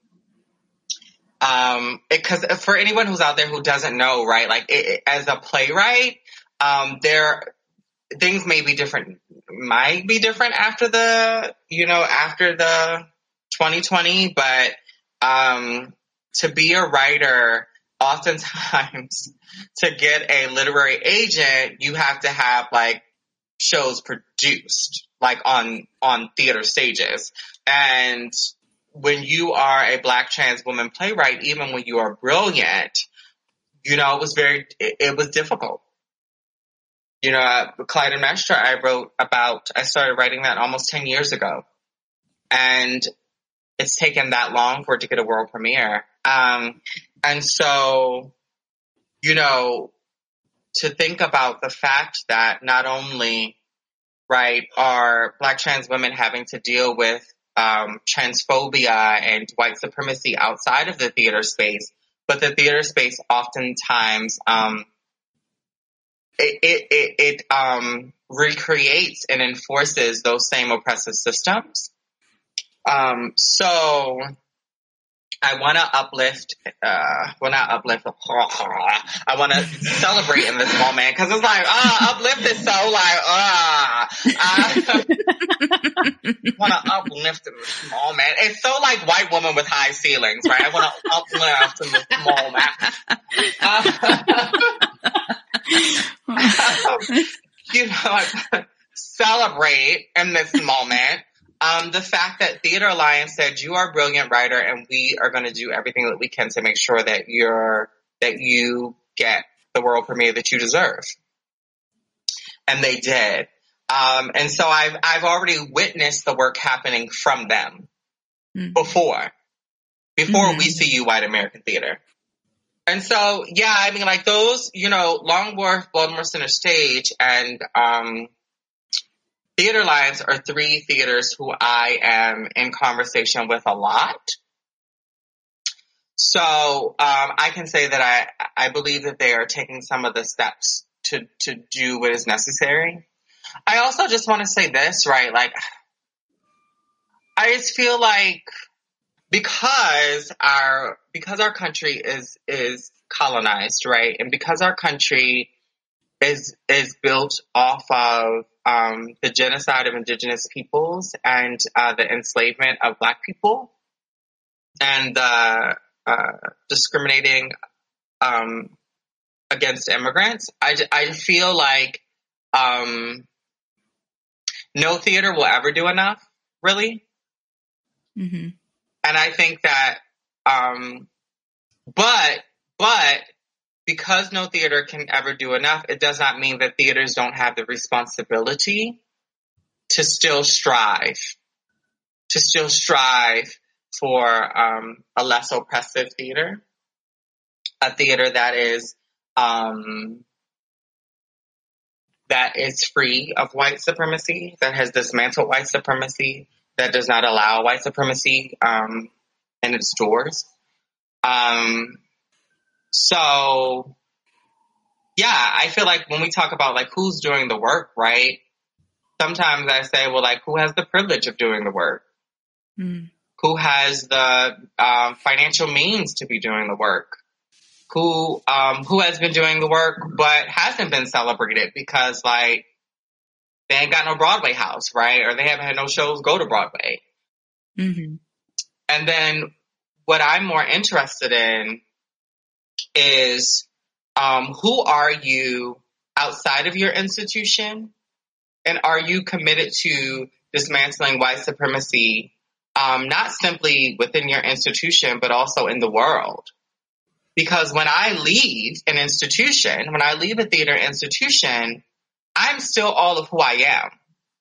Um, because for anyone who's out there who doesn't know, right, like it, it, as a playwright, um, there, things may be different, might be different after the, you know, after the twenty twenty, but, um, to be a writer, oftentimes to get a literary agent, you have to have like shows produced, like on, on theater stages. And when you are a Black trans woman playwright, even when you are brilliant, you know, it was very, it, it was difficult. You know, Clytemnestra, I wrote about, I started writing that almost ten years ago. And it's taken that long for it to get a world premiere. Um, and so, you know, to think about the fact that not only, right, are Black trans women having to deal with Um, transphobia and white supremacy outside of the theater space, but the theater space oftentimes um, it it it, it um, recreates and enforces those same oppressive systems. Um, so I want to uplift, uh, well, not uplift, I want to celebrate in this moment because it's like, ah, uplift is so like, ah, I want to uplift in this moment. It's so like white woman with high ceilings, right? I want to uplift in this moment. um, you know, celebrate in this moment. Um, the fact that Theater Alliance said you are a brilliant writer and we are going to do everything that we can to make sure that you're, that you get the world premiere that you deserve. And they did. Um, and so I've, I've already witnessed the work happening from them mm-hmm. before, before mm-hmm. we see you white American theater. And so, yeah, I mean, like those, you know, Long Wharf, Baltimore Center Stage, and, um, Theater Alliance are three theaters who I am in conversation with a lot. So um, I can say that I, I believe that they are taking some of the steps to, to do what is necessary. I also just want to say this, right? Like, I just feel like because our because our country is is colonized, right, and because our country is is built off of um, the genocide of indigenous peoples and uh, the enslavement of Black people and the uh, discriminating um, against immigrants. I, I feel like um, no theater will ever do enough, really. Mm-hmm. And I think that, um, but, but, because no theater can ever do enough, it does not mean that theaters don't have the responsibility to still strive, to still strive for um, a less oppressive theater, a theater that is um, that is free of white supremacy, that has dismantled white supremacy, that does not allow white supremacy um, in its doors. Um, So, yeah, I feel like when we talk about, like, who's doing the work, right? Sometimes I say, well, like, who has the privilege of doing the work? Mm. Who has the um, financial means to be doing the work? Who um, who has been doing the work but hasn't been celebrated because, like, they ain't got no Broadway house, right? Or they haven't had no shows go to Broadway. Mm-hmm. And then what I'm more interested in is um, who are you outside of your institution, and are you committed to dismantling white supremacy, um, not simply within your institution, but also in the world? Because when I leave an institution, when I leave a theater institution, I'm still all of who I am.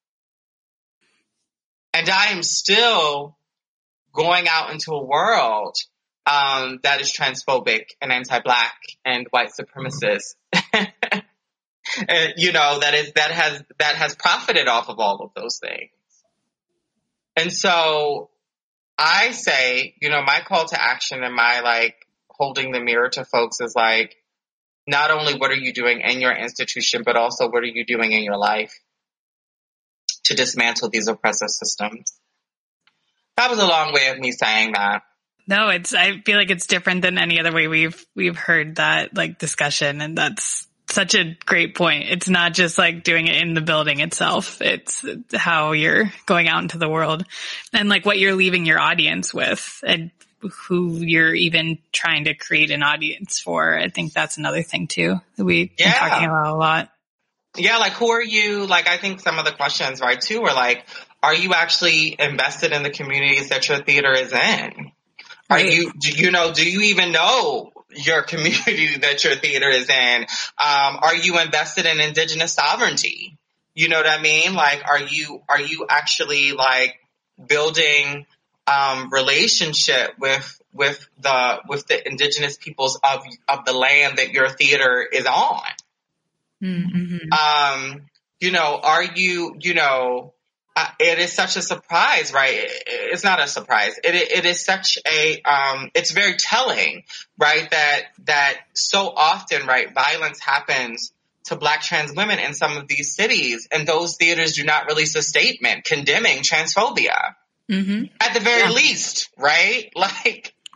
And I am still going out into a world Um, that is transphobic and anti-Black and white supremacist, and, you know, that is that has that has profited off of all of those things. And so, I say, you know, my call to action and my like holding the mirror to folks is like, not only what are you doing in your institution, but also what are you doing in your life to dismantle these oppressive systems. That was a long way of me saying that. No, it's, I feel like it's different than any other way we've, we've heard that like discussion. And that's such a great point. It's not just like doing it in the building itself. It's how you're going out into the world and like what you're leaving your audience with and who you're even trying to create an audience for. I think that's another thing too that we've yeah. been talking about a lot. Yeah. Like who are you? Like, I think some of the questions, right, too, are like, are you actually invested in the communities that your theater is in? Are you, do you know, do you even know your community that your theater is in? Um, are you invested in indigenous sovereignty? You know what I mean? Like, are you, are you actually like building, um, relationship with, with the, with the indigenous peoples of, of the land that your theater is on? Mm-hmm. Um, you know, are you, you know, Uh, it is such a surprise, right? It, it's not a surprise. It, it is such a, um, it's very telling, right? That, that so often, right, violence happens to Black trans women in some of these cities, and those theaters do not release a statement condemning transphobia. Mm-hmm. At the very yeah. least, right? Like,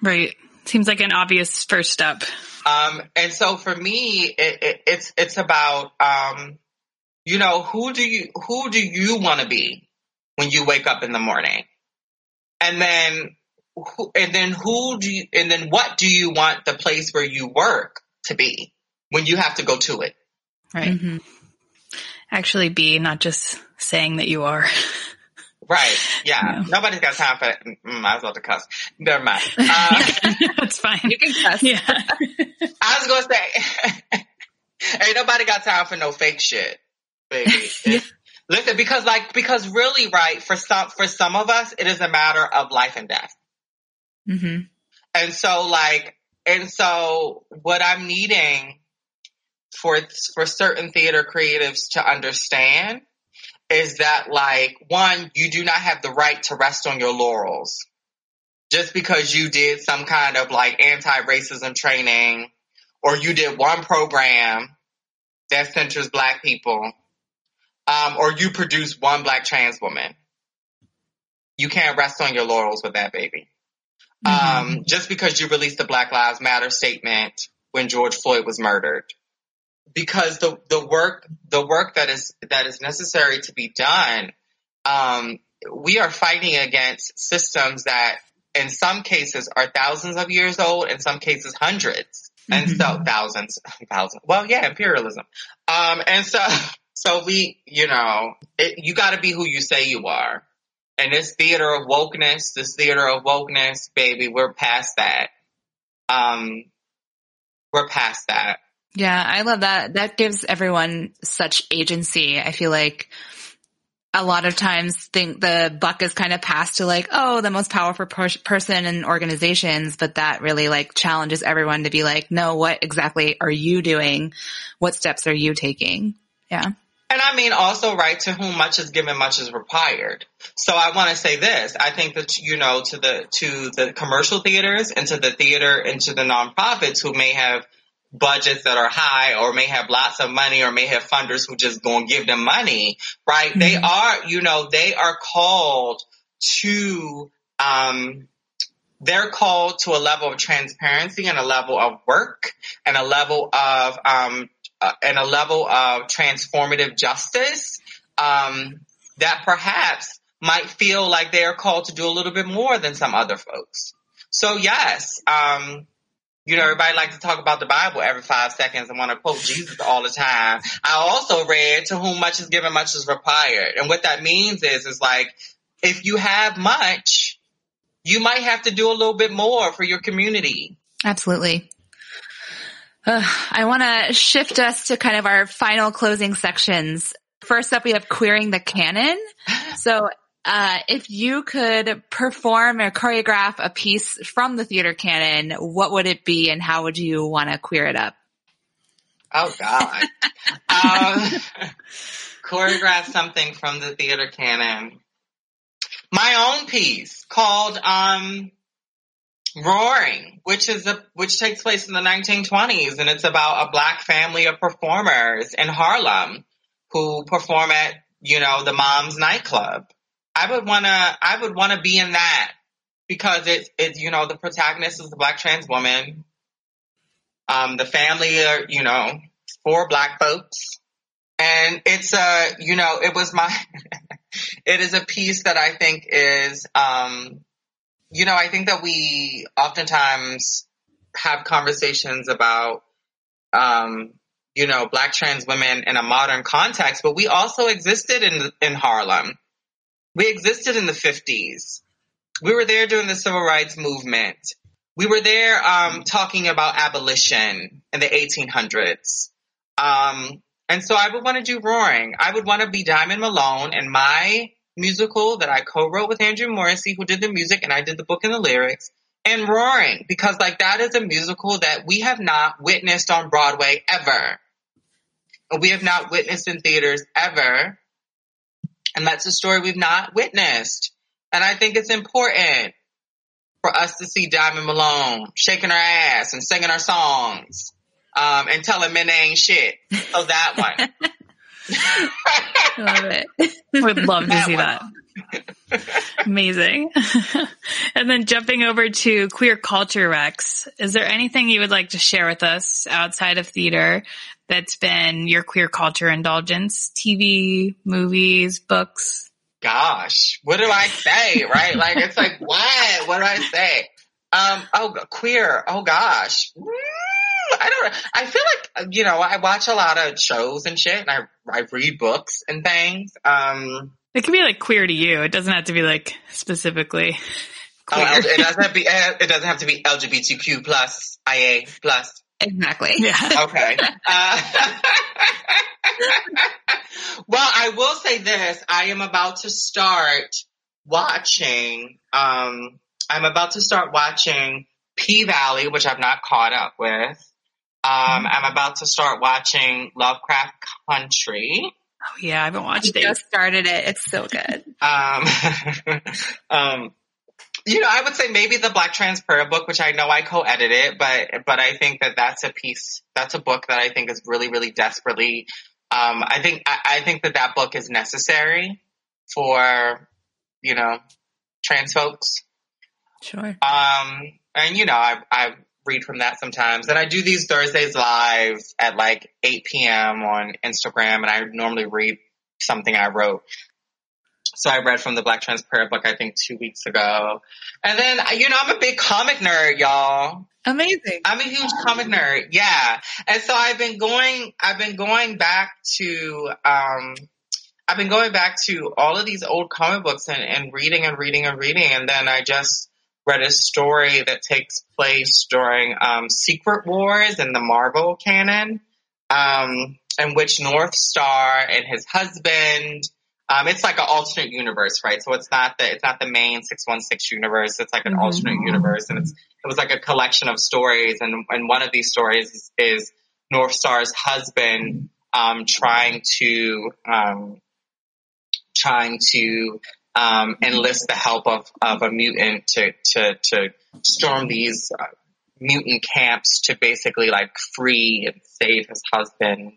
Right. Seems like an obvious first step. Um, and so for me, it, it, it's, it's about, um, you know, who do you, who do you want to be when you wake up in the morning? And then, who, and then who do you, and then what do you want the place where you work to be when you have to go to it? Right. Mm-hmm. Actually be, not just saying that you are. Right. Yeah. yeah. Nobody's got time for that. Mm, I was about to cuss. Never mind. Uh, That's fine. You can cuss. Yeah. I was going to say, ain't nobody got time for no fake shit, baby. Yeah. Listen, because like, because really, right, for some, for some of us, it is a matter of life and death. Mm-hmm. And so like, and so what I'm needing for, for certain theater creatives to understand is that, like, one, you do not have the right to rest on your laurels just because you did some kind of like anti-racism training or you did one program that centers Black people, um, or you produce one Black trans woman. You can't rest on your laurels with that, baby. Mm-hmm. Um, just because you released the Black Lives Matter statement when George Floyd was murdered. Because the, the work, the work that is, that is necessary to be done, um, we are fighting against systems that in some cases are thousands of years old, in some cases hundreds, mm-hmm. and so thousands, thousands. Well, yeah, imperialism. Um, and so, so we, you know, it, you gotta be who you say you are. And this theater of wokeness, this theater of wokeness, baby, we're past that. Um, we're past that. Yeah, I love that. That gives everyone such agency. I feel like a lot of times think the buck is kind of passed to like, oh, the most powerful per- person in organizations, but that really like challenges everyone to be like, no, what exactly are you doing? What steps are you taking? Yeah. And I mean, also, right, to whom much is given, much is required. So I want to say this. I think that, you know, to the, to the commercial theaters and to the theater and to the nonprofits who may have budgets that are high or may have lots of money or may have funders who just gonna give them money, right? Mm-hmm. They are, you know, they are called to, um, they're called to a level of transparency and a level of work and a level of, um, uh, and a level of transformative justice, um, that perhaps might feel like they are called to do a little bit more than some other folks. So yes, um, you know, everybody likes to talk about the Bible every five seconds and want to quote Jesus all the time. I also read, to whom much is given, much is required. And what that means is, is like, if you have much, you might have to do a little bit more for your community. Absolutely. Uh, I want to shift us to kind of our final closing sections. First up, we have queering the canon. So Uh, if you could perform or choreograph a piece from the theater canon, what would it be and how would you want to queer it up? Oh, God. um, choreograph something from the theater canon. My own piece called, um, Roaring, which is a, which takes place in the nineteen twenties. And it's about a Black family of performers in Harlem who perform at, you know, the Mom's nightclub. I would want to, I would want to be in that because it's, it's, you know, the protagonist is a Black trans woman. Um, the family are, you know, four Black folks. And it's a, you know, it was my, it is a piece that I think is, um, you know, I think that we oftentimes have conversations about, um, you know, Black trans women in a modern context, but we also existed in, in Harlem. We existed in the fifties. We were there during the Civil Rights Movement. We were there um, talking about abolition in the eighteen hundreds. Um, and so I would want to do Roaring. I would want to be Diamond Malone in my musical that I co-wrote with Andrew Morrissey, who did the music, and I did the book and the lyrics, and Roaring, because like that is a musical that we have not witnessed on Broadway ever. We have not witnessed in theaters ever. And that's a story we've not witnessed. And I think it's important for us to see Diamond Malone shaking her ass and singing her songs, um, and telling men they ain't shit. So that one. Love it. Would love to that see one. that. Amazing. And And then jumping over to queer culture, Rex, is there anything you would like to share with us outside of theater that's been your queer culture indulgence? T V, movies, books? Gosh, what do I say, right? Like, it's like, what? What do I say? Um, oh, queer. Oh, gosh. I don't I feel like, you know, I watch a lot of shows and shit, and I, I read books and things. Um, it can be like queer to you. It doesn't have to be like specifically queer. Oh, it doesn't have to be, it doesn't have to be L G B T Q plus, I A plus. Exactly. Yeah. Okay. Uh, well, I will say this. I am about to start watching, um, I'm about to start watching P-Valley, which I've not caught up with. Um, I'm about to start watching Lovecraft Country. Oh yeah, I haven't watched I it. just started it. It's so good. Um, um, you know, I would say maybe the Black Trans Prayer book, which I know I co-edited, but, but I think that that's a piece, that's a book that I think is really, really desperately, um, I think, I, I think that that book is necessary for, you know, trans folks. Sure. Um, and you know, I, I read from that sometimes, and I do these Thursdays live at like eight p.m. on Instagram, and I normally read something I wrote. So I read from the Black Trans Prayer book, I think two weeks ago. And then, you know, I'm a big comic nerd, y'all. Amazing. I'm a huge comic nerd. Yeah. And so I've been going, I've been going back to, um, I've been going back to all of these old comic books and, and reading and reading and reading. And then I just read a story that takes place during, um, Secret Wars in the Marvel canon, um, in which North Star and his husband, Um, it's like an alternate universe, right? So it's not the, it's not the main six one six universe. It's like an mm-hmm. alternate universe. And it's, it was like a collection of stories. And, and one of these stories is, is North Star's husband, um, trying to, um, trying to, um, enlist the help of, of a mutant to, to, to storm these uh, mutant camps to basically like free and save his husband.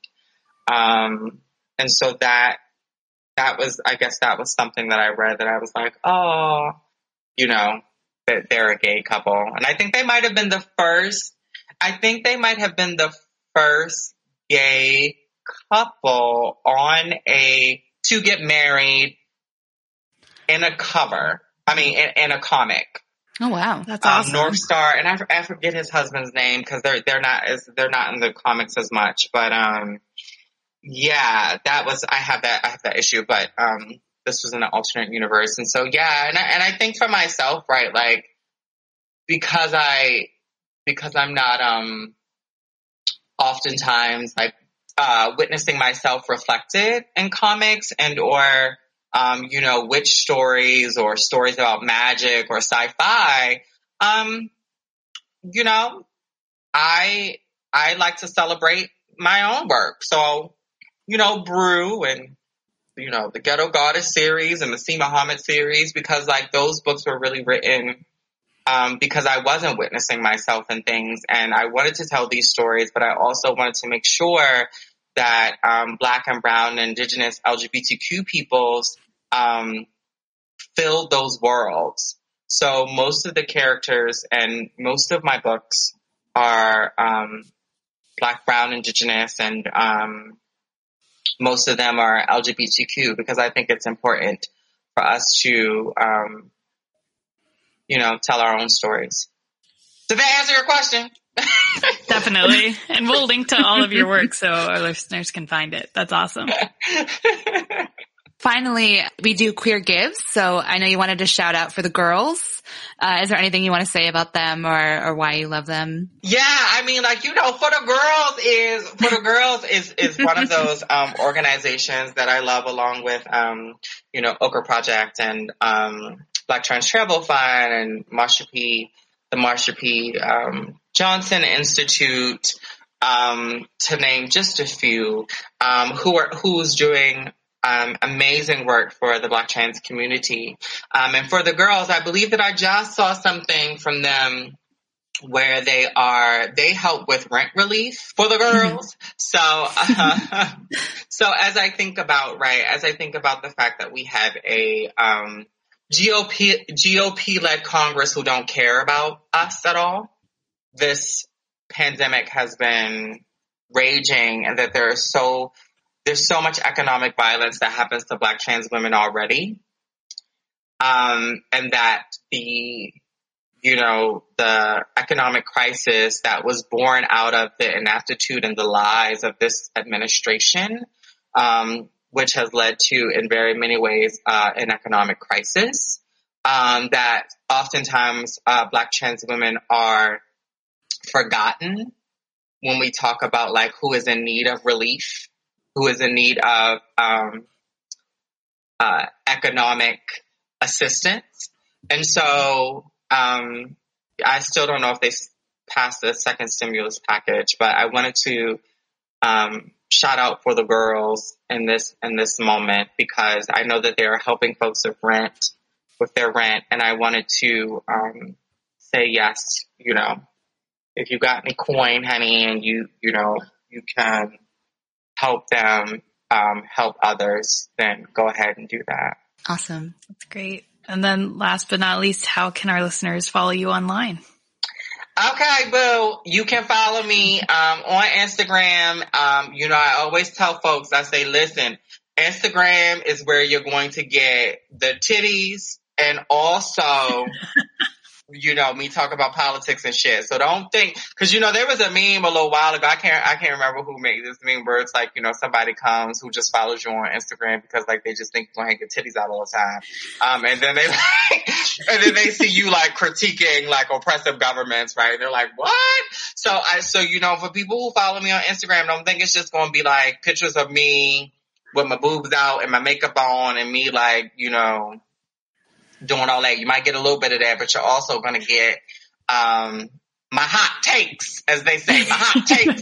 Um, and so that, That was, I guess that was something that I read that I was like, oh, you know, that they're a gay couple. And I think they might have been the first, I think they might have been the first gay couple on a, to get married in a cover. I mean, in, in a comic. Oh, wow. That's um, awesome. North Star, and I, I forget his husband's name because they're, they're not as, they're not in the comics as much, but, um, yeah, that was, I have that, I have that issue, but, um, this was in an alternate universe. And so, yeah, and I, and I think for myself, right, like, because I, because I'm not, um, oftentimes, like, uh, witnessing myself reflected in comics and, or, um, you know, witch stories or stories about magic or sci-fi, um, you know, I, I like to celebrate my own work. So, you know, Brew and, you know, the Ghetto Goddess series and the C. Muhammad series, because like those books were really written, um, because I wasn't witnessing myself in things and I wanted to tell these stories, but I also wanted to make sure that, um, Black and Brown and Indigenous L G B T Q peoples, um, filled those worlds. So most of the characters and most of my books are, um, Black, Brown, Indigenous, and, um, most of them are L G B T Q because I think it's important for us to, um, you know, tell our own stories. Did that answer your question? Definitely. And we'll link to all of your work so our listeners can find it. That's awesome. Finally, we do Queer Gives. So I know you wanted to shout out for the girls. Uh, is there anything you want to say about them or, or why you love them? Yeah, I mean, like, you know, For the Girls is, For the Girls is, is one of those, um, organizations that I love along with, um, you know, Ochre Project and, um, Black Trans Travel Fund and Marsha P, the Marsha P, um, Johnson Institute, um, to name just a few, um, who are, who's doing, Um, amazing work for the Black trans community. Um, and for the girls, I believe that I just saw something from them where they are, they help with rent relief for the girls. Mm-hmm. So, uh, so as I think about, right, as I think about the fact that we have a, um, G O P, G O P-led Congress who don't care about us at all. This pandemic has been raging, and that there is so there's so much economic violence that happens to Black trans women already, um, and that the you know the economic crisis that was born out of the inaptitude and the lies of this administration, um, which has led to, in very many ways, uh, an economic crisis, um, that oftentimes uh, Black trans women are forgotten when we talk about like who is in need of relief, who is in need of um, uh, economic assistance. And so um, I still don't know if they passed the second stimulus package, but I wanted to um, shout out for the girls in this in this moment, because I know that they are helping folks with rent, with their rent, and I wanted to um, say yes, you know, if you got any coin, honey, and you, you know, you can help them, um, help others, then go ahead and do that. Awesome. That's great. And then last but not least, how can our listeners follow you online? Okay, boo. You can follow me, um, on Instagram. Um, you know, I always tell folks, I say, listen, Instagram is where you're going to get the titties and also you know, me talk about politics and shit. So don't think, cause you know, there was a meme a little while ago. I can't, I can't remember who made this meme where it's like, you know, somebody comes who just follows you on Instagram because like they just think you're gonna hang your titties out all the time. Um, and then they like, and then they see you like critiquing like oppressive governments, right? And they're like, what? So I, so, you know, for people who follow me on Instagram, don't think it's just gonna be like pictures of me with my boobs out and my makeup on and me like, you know, doing all that. You might get a little bit of that, but you're also going to get um my hot takes, as they say, my hot takes.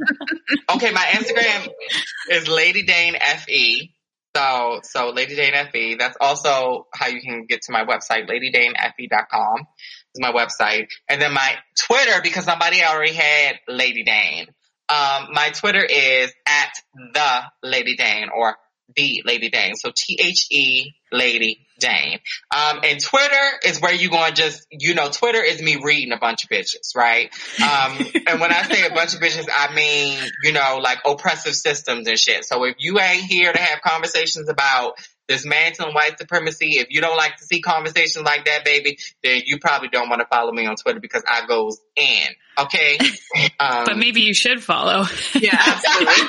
Okay, my Instagram is Lady Dane F E. So, so Lady Dane F E. That's also how you can get to my website, lady dane f e dot com is my website. And then my Twitter, because somebody already had Lady Dane. Um, my Twitter is at the Lady Dane, or the Lady Dane. So T H E Lady Dane. Um, and Twitter is where you going to just, you know, Twitter is me reading a bunch of bitches, right? Um, and when I say a bunch of bitches, I mean, you know, like oppressive systems and shit. So if you ain't here to have conversations about dismantling white supremacy, if you don't like to see conversations like that, baby, then you probably don't want to follow me on Twitter, because I goes in, okay? Um, but maybe you should follow. Yeah, absolutely.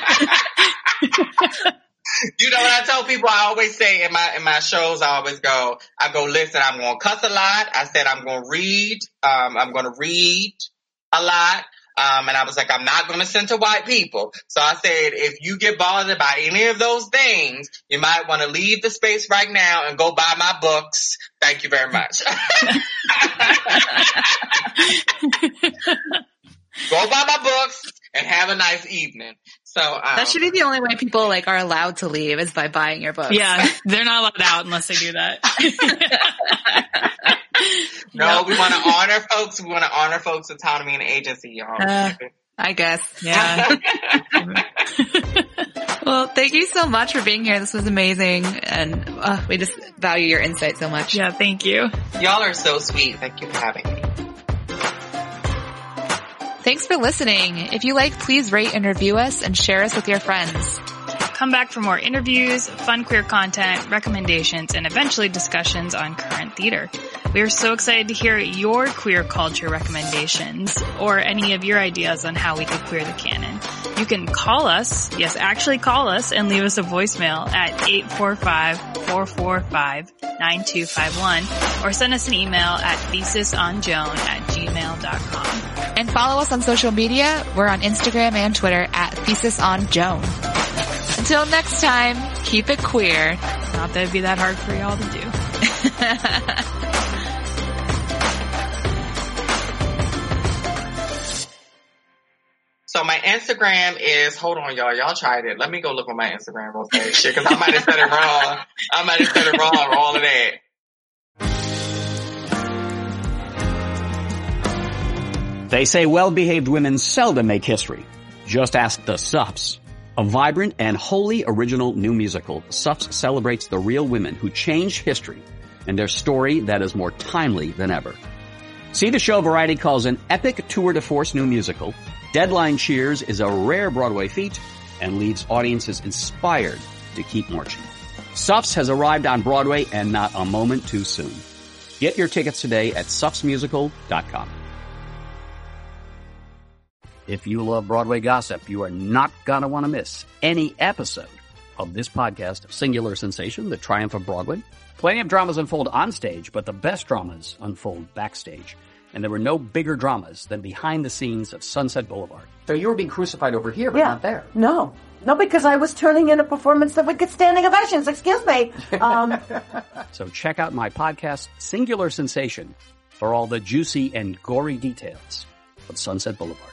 You know what I tell people? I always say in my in my shows, I always go, I go, listen, I'm going to cuss a lot. I said I'm going to read. Um, I'm going to read a lot. Um, and I was like, I'm not going to censor white people. So I said, if you get bothered by any of those things, you might want to leave the space right now and go buy my books. Thank you very much. Go buy my books and have a nice evening. So um, that should be the only way people like are allowed to leave, is by buying your books. Yeah, they're not allowed out unless they do that. No, no, we want to honor folks. We want to honor folks' autonomy and agency, y'all. Uh, I guess. Yeah. Well, thank you so much for being here. This was amazing, and uh, we just value your insight so much. Yeah, thank you. Y'all are so sweet. Thank you for having me. Thanks for listening. If you like, please rate and review us and share us with your friends. Come back for more interviews, fun queer content, recommendations, and eventually discussions on current theater. We are so excited to hear your queer culture recommendations or any of your ideas on how we could queer the canon. You can call us, yes, actually call us, and leave us a voicemail at eight four five, four four five, nine two five one, or send us an email at thesisonjoan at gmail dot com. And follow us on social media. We're on Instagram and Twitter at thesisonjoan. Until next time, keep it queer. Not that it'd be that hard for y'all to do. So my Instagram is, hold on, y'all. Y'all tried it. Let me go look on my Instagram real quick. Shit, because I might have said it wrong. I might have said it wrong, all of that. They say well-behaved women seldom make history. Just ask the Sups. A vibrant and wholly original new musical, Sups celebrates the real women who changed history and their story that is more timely than ever. See the show Variety calls an epic tour de force new musical. Deadline Cheers is a rare Broadway feat and leaves audiences inspired to keep marching. Suffs has arrived on Broadway and not a moment too soon. Get your tickets today at suffs musical dot com. If you love Broadway gossip, you are not going to want to miss any episode of this podcast, Singular Sensation, The Triumph of Broadway. Plenty of dramas unfold on stage, but the best dramas unfold backstage. And there were no bigger dramas than behind the scenes of Sunset Boulevard. So you were being crucified over here, but yeah. not there. No. No, because I was turning in a performance that would get standing ovations. Excuse me. Um, so check out my podcast, Singular Sensation, for all the juicy and gory details of Sunset Boulevard.